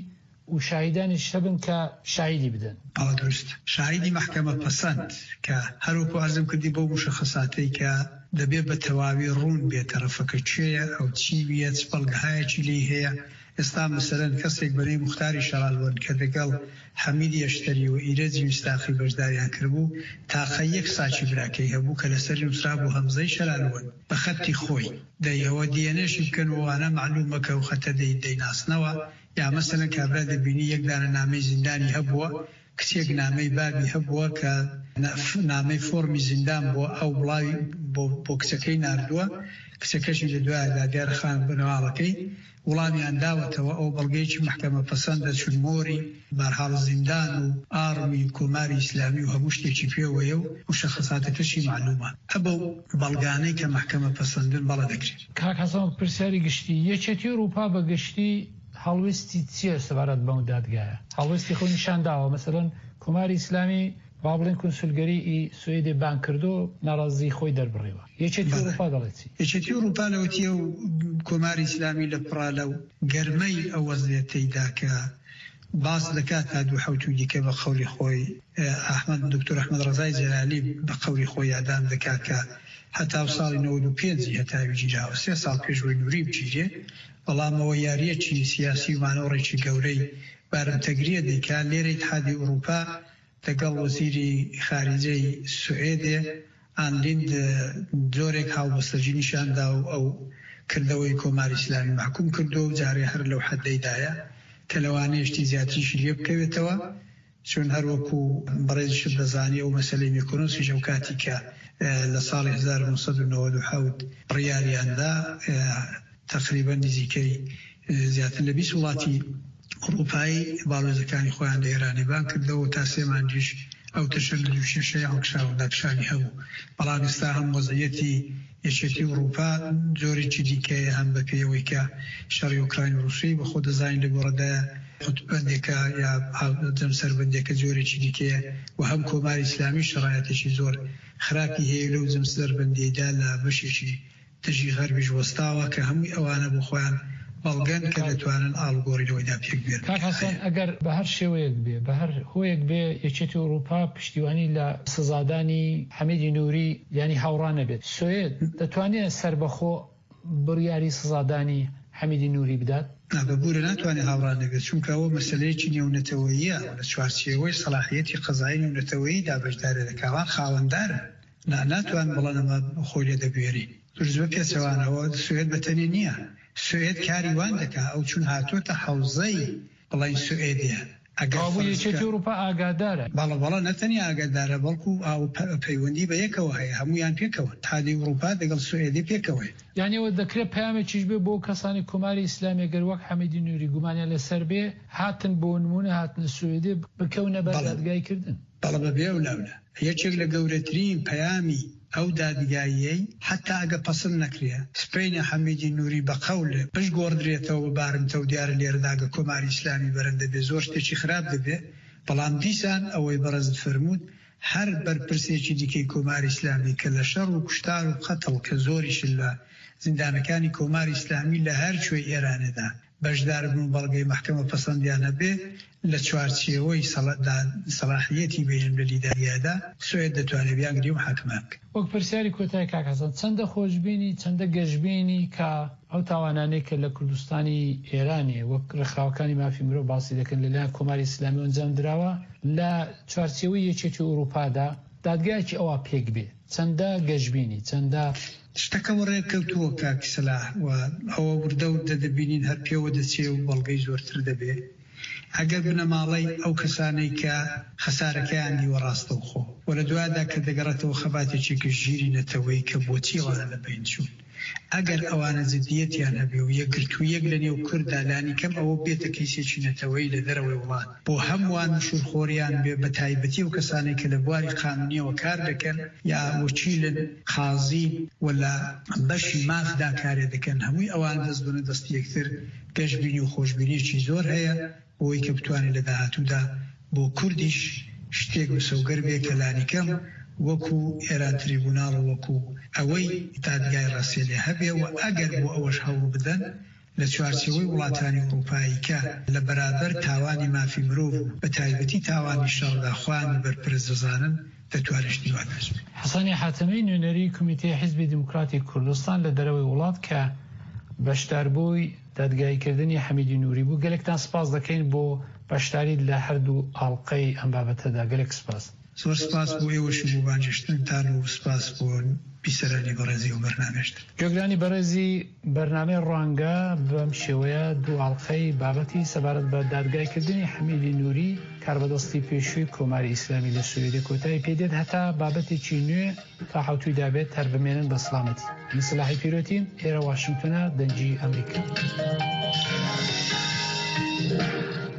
Speaker 1: و شاهدانیش هەبن کە شاهیدی بدەن.
Speaker 15: درست شاهیدی محکمە پەسەند کە هەروەکو عەرزم کردی بۆ مشەخەساتەی کە دەبێت بە تەواوی ڕوون بێت تەرەفەکە چێیە ئەو چی بێت بەڵگەهایەکی لێ هەیە. ئێستا مەسەرەن کەسێک بەنێ موختاری شەڕالوەن کە دەگەڵ حەمیدی ئەشتەری و ئیرەجی میستاخی بەشداریان کردبوو تاقە یەک ساچی براکەی هەبوو کە لەسەری نووسرا بوو هەمزەی شەرالوەن بە خەتی خۆی دەیەوە دیێنەشی بکەن وانە معلومەکە و خەتە دەیناسنەوە یا مەسەرەن کابرا دەبینی یەک دانە نامەی زیندانی هەبووە کچێک نامەی بابی هەبووە کە نامەی فۆرمی زیندان بۆ ئەو بڵاوی بۆ کچەکەی ناردووە کچەکەشی لە دوایدا دیارەخان بنەواڵەکەی وڵامیان داوەتەوە ئەو بەڵگەیەکی محکەمە پەسەندە چون مۆری بەرحاڵ زیندان و ئارمی کۆماری ئیسلامی و هەموو شتێکی پێوەیە و شەخصاتەکەشی معلومە ئەبە بەڵگانەی کە محکەمە پەسەندن بەڵە دەکرێت.
Speaker 1: کاک حەسەن پرسیاری گشتی یەکێتی ئەوروپا بە گشتی هەڵویستی چییە سەبارەت بەم دادگایە؟ هەڵویستی خۆی نیشان داوە مەسەڵەن کۆماری ئیسلامی با بڵێن کونسولگەری سوێدی بان کردو ناڕازی خۆی دەربڕیوە. یەکێتی ئەوروپا دەڵێتی
Speaker 15: یەکێتی ئەوروپا لەوەتیە و کۆماری ئیسلامی لە پڕا لەو گەرمەی ئەو وەزعیەتەیدا کە باس دەکات تا دوو حەوت دیکە بە قەولی خۆی ئەحمەد دکتۆر ئەحمەد ڕەزای جەلالی بە قەولی خۆی یادان دەکات کە هەتا ساڵی 95 هەتاوی گیراوە 3 ساڵ پێشوەی نووری بگیرێ بەڵامەوە یاریەکی سیاسی مانەوڕێکی گەورەی بارمتەگریە دەیکات لێرە اتحادی ئەوروپا لەگەڵ وەزیری خارجەی سوئێدێ ئانلیند جۆرێک هاوبەستەجی نیشاندا و ئەو کردەوەی کۆماری ئیسلامی محکوم کردو و جارێ هەر لەو حەدەیدایە کە لەوانەیە شتی زیاتریشی لێ بکەوێتەوە چون هەروەکو بەڕێزیشت دەزانێ و مەسەلەی میکۆنۆسی ژەو کاتی کە لە ساڵی 1997 بڕیاریاندا تقریبا نزیکەی زیاتر لە 20 وڵاتی ئەوروپایی باڵۆزەکانی خۆیان لە ئێرانیبان کردەوە تا 3 مانگیش ئەو تەشە لە 26 ئەڵکشاوەداکشانی هەبوو بەڵام ئێستا هەم وەزعیەتی یەکێتی ئەوروپا جۆرێکی دیکەیە هەم بە پێیەوەی کە شەڕی ئوکراین و رووسی بە خۆ دەزانین لە گۆڕەدایە قوتبەندێکە یا جەمسەربەندێکە جۆرێکی دیکەیە و هەم کۆماری ئیسلامی شەڕایەتێکی زۆر خراپی هەیە لەو جەمسەربەندیەدا لە بەشێکی دژی غەربیش وەستاوە کە هەمووی ئەوانە بۆ خۆیان بەڵگەن کە دەتوانن ئاڵگۆڕیەوەیدا پێک بێت.
Speaker 1: کاک حەسەن ئەگەر بە هەر شێوەیەک بێ بە هەر هۆیەک بێ یەکێتی ئەوروپا پشتیوانی لە سزادانی حەمیدی نووری ینی هاوڕانە بێت سوێد دەتوانێت سەربەخۆ بڕیاری سزادانی حەمیدی نووری بدات؟
Speaker 15: بەبوورە ناتوانێت هاوڕانە بێت چونکە ئەوە مەسەلەیەکی نێونەتەوەییە لە چوارچێوەی سەلاحیەتی قەزایی نێونەتەوەیی دابەشدارە دەکاوان خاوەندارن ناتوان بڵێن ئەمە خۆی لێ دەبێری زۆر پێچەوانەوە سوێد بەتەنێ نییە سوێد کاری وان دەکا ئەو چون هاتوۆتە حەوزەی بڵین سوئێدیە
Speaker 1: ئەگەر ئەوروپا ئاگادارە
Speaker 15: بەڵە نەتەنی ئاگادارە بەڵکو ئاو پەیوەندی بە یەکەوە هەیە هەمویان پێکەوە تادی ئەوروپا دەگەڵ سوئێدی پێکەوە
Speaker 1: یانیەوە دەکرێت پامێکیش بێ بۆ کەسانی کۆماری ئیسلامی گەر وەک حەمیدی نووری گومانیان لەسەر بێ هاتن بۆ نمونە هاتنە سوئێدی بکەونە بە دادگایکردن
Speaker 15: بەڵە بەبێ و لاولە یەکێک لە گەورەترین پەیامی ئەو دادگاییەی حتا ئەگە پەسەند نەکرێ سپینە حەمیدی نووری بە قەول پش گۆڕدرێتەوە بارمتە و دیارە لێرەداگە کۆماری ئیسلامی بەرەندە بێ زۆر شتێکی خراپ دەبێ بەڵام دیسان ئەوەی بەڕێزت فەرموود هەر بەرپرسێکی دیکەی کۆماری ئیسلامی کە لە شەڕ و کوشتار و قەتڵ کە زۆریش لە زیندانەکانی کۆماری ئیسلامی لە هەر کوێی ئێرانەدا بەشدار بوون بەڵگەی محکەمە پەسەندیانە بێ لە چوارچێوەی سەلاحیەتی بێن لە لیداریادا سوێد دەتوانێت بیانگری و حاکمان بکە.
Speaker 1: وەک پرسیاری کۆتای کاک حەسەن چەندە خۆشببینی چەندە گەشتبینی کە ئەو تاوانانەی کە لە کوردستانی ئێرانێ وەک ڕێکخراوەکانی مافی مرۆڤ باسی دەکەن لەلایەن کۆماری ئیسلامی ئەنجام درراوە لە چوارچێوەی یەکێتی ئەوروپادا دادگایەکی ئەوە پێک بێ چەندە گەشتبینی چەندە
Speaker 15: شتەکەەوە ڕێککەوتووە کاکی سەلاح و ئەوە وردە و دەدەبینین هەر پێوە دەچێ و بەڵگەی زۆرتر دەبێ ئەگەر بنەماڵەی ئەو کەسانەی کە خەسارەکەیان دیوە ڕاستە و خۆ و لە دووادا کە دەگەڕێتەوە خەباتێکی گشتگیری نەتەوەی کە بۆچی ئەوانە لە بین چوون ئەگەر ئەوانە جدیەتیان هەبێ و یەکگرتوویەک لە نێو کوردا لانی کەم ئەوە بێتە کەیسێکی نەتەوەی لە دەرەوەی وڵات بۆ هەمووان مشورخۆریان بێ بە تایبەتی و کەسانێک کە لە بواری قانونیەوە کار دەکەن یا وەکیلن قازی ولا بەشی مافدا کارێ دەکەن هەمووی ئەوان دەست بنە دەستی یەکتر گەشتبینی و خۆشببینیی زۆر هەیە بۆی کە بتوانێت لە داهاتوودا بۆ کوردیش شتێک بەسەوگەر بێ کە لانیکەم وەکو ئێران تریبوناڵ وەکو ئەوەی دادگای ڕاستێلێ هەبێ و ئەگەر بۆ ئەوەش هەوڵ بدەن لە چوارچەوەی وڵاتانی ئەوروپاییکە لە بەرابەر تاوانی مافی مرۆڤ بە تایبەتی تاوانی شەڕداخوان بەرپرسدەزانن دەتوانێت نیوان بێت.
Speaker 1: حەسانی حاتەمی نوێنەری کمیتەی حیزبی دموکراتی کوردستان لە دەرەوەی وڵات کە بەشداربووی دادگایکردنی حەمیدی نووری بوو گەلێکتان سپاس دەکەین بۆ بەشداری لە هەردوو ئاڵلقەی ئەم بابەتەدا گەلێک سپاس.
Speaker 15: زۆر سپاس بۆ ئێوەش بۆ بانگشتنتان و سپاس بۆ بیسەرانی بەڕێزی و بەرنامێشت.
Speaker 1: گوێگرانی بەڕێزی بەرنامەی ڕوانگە بەم شێوەیە دوو ئاڵلقەی بابەتی سەبارەت بە دادگایکردنی حەمیدی نووری کاربەدەستی پێشووی کۆماری ئیسلامی لە سوێدە کۆتایی پێدێت هەتا بابەتێکی نوێ تا حوتوی دابێت هەر بمێنن بە سڵامەتی. من سلاحی پیرۆتین ئێرە واشنگتنە دەنگی ئەمریکا.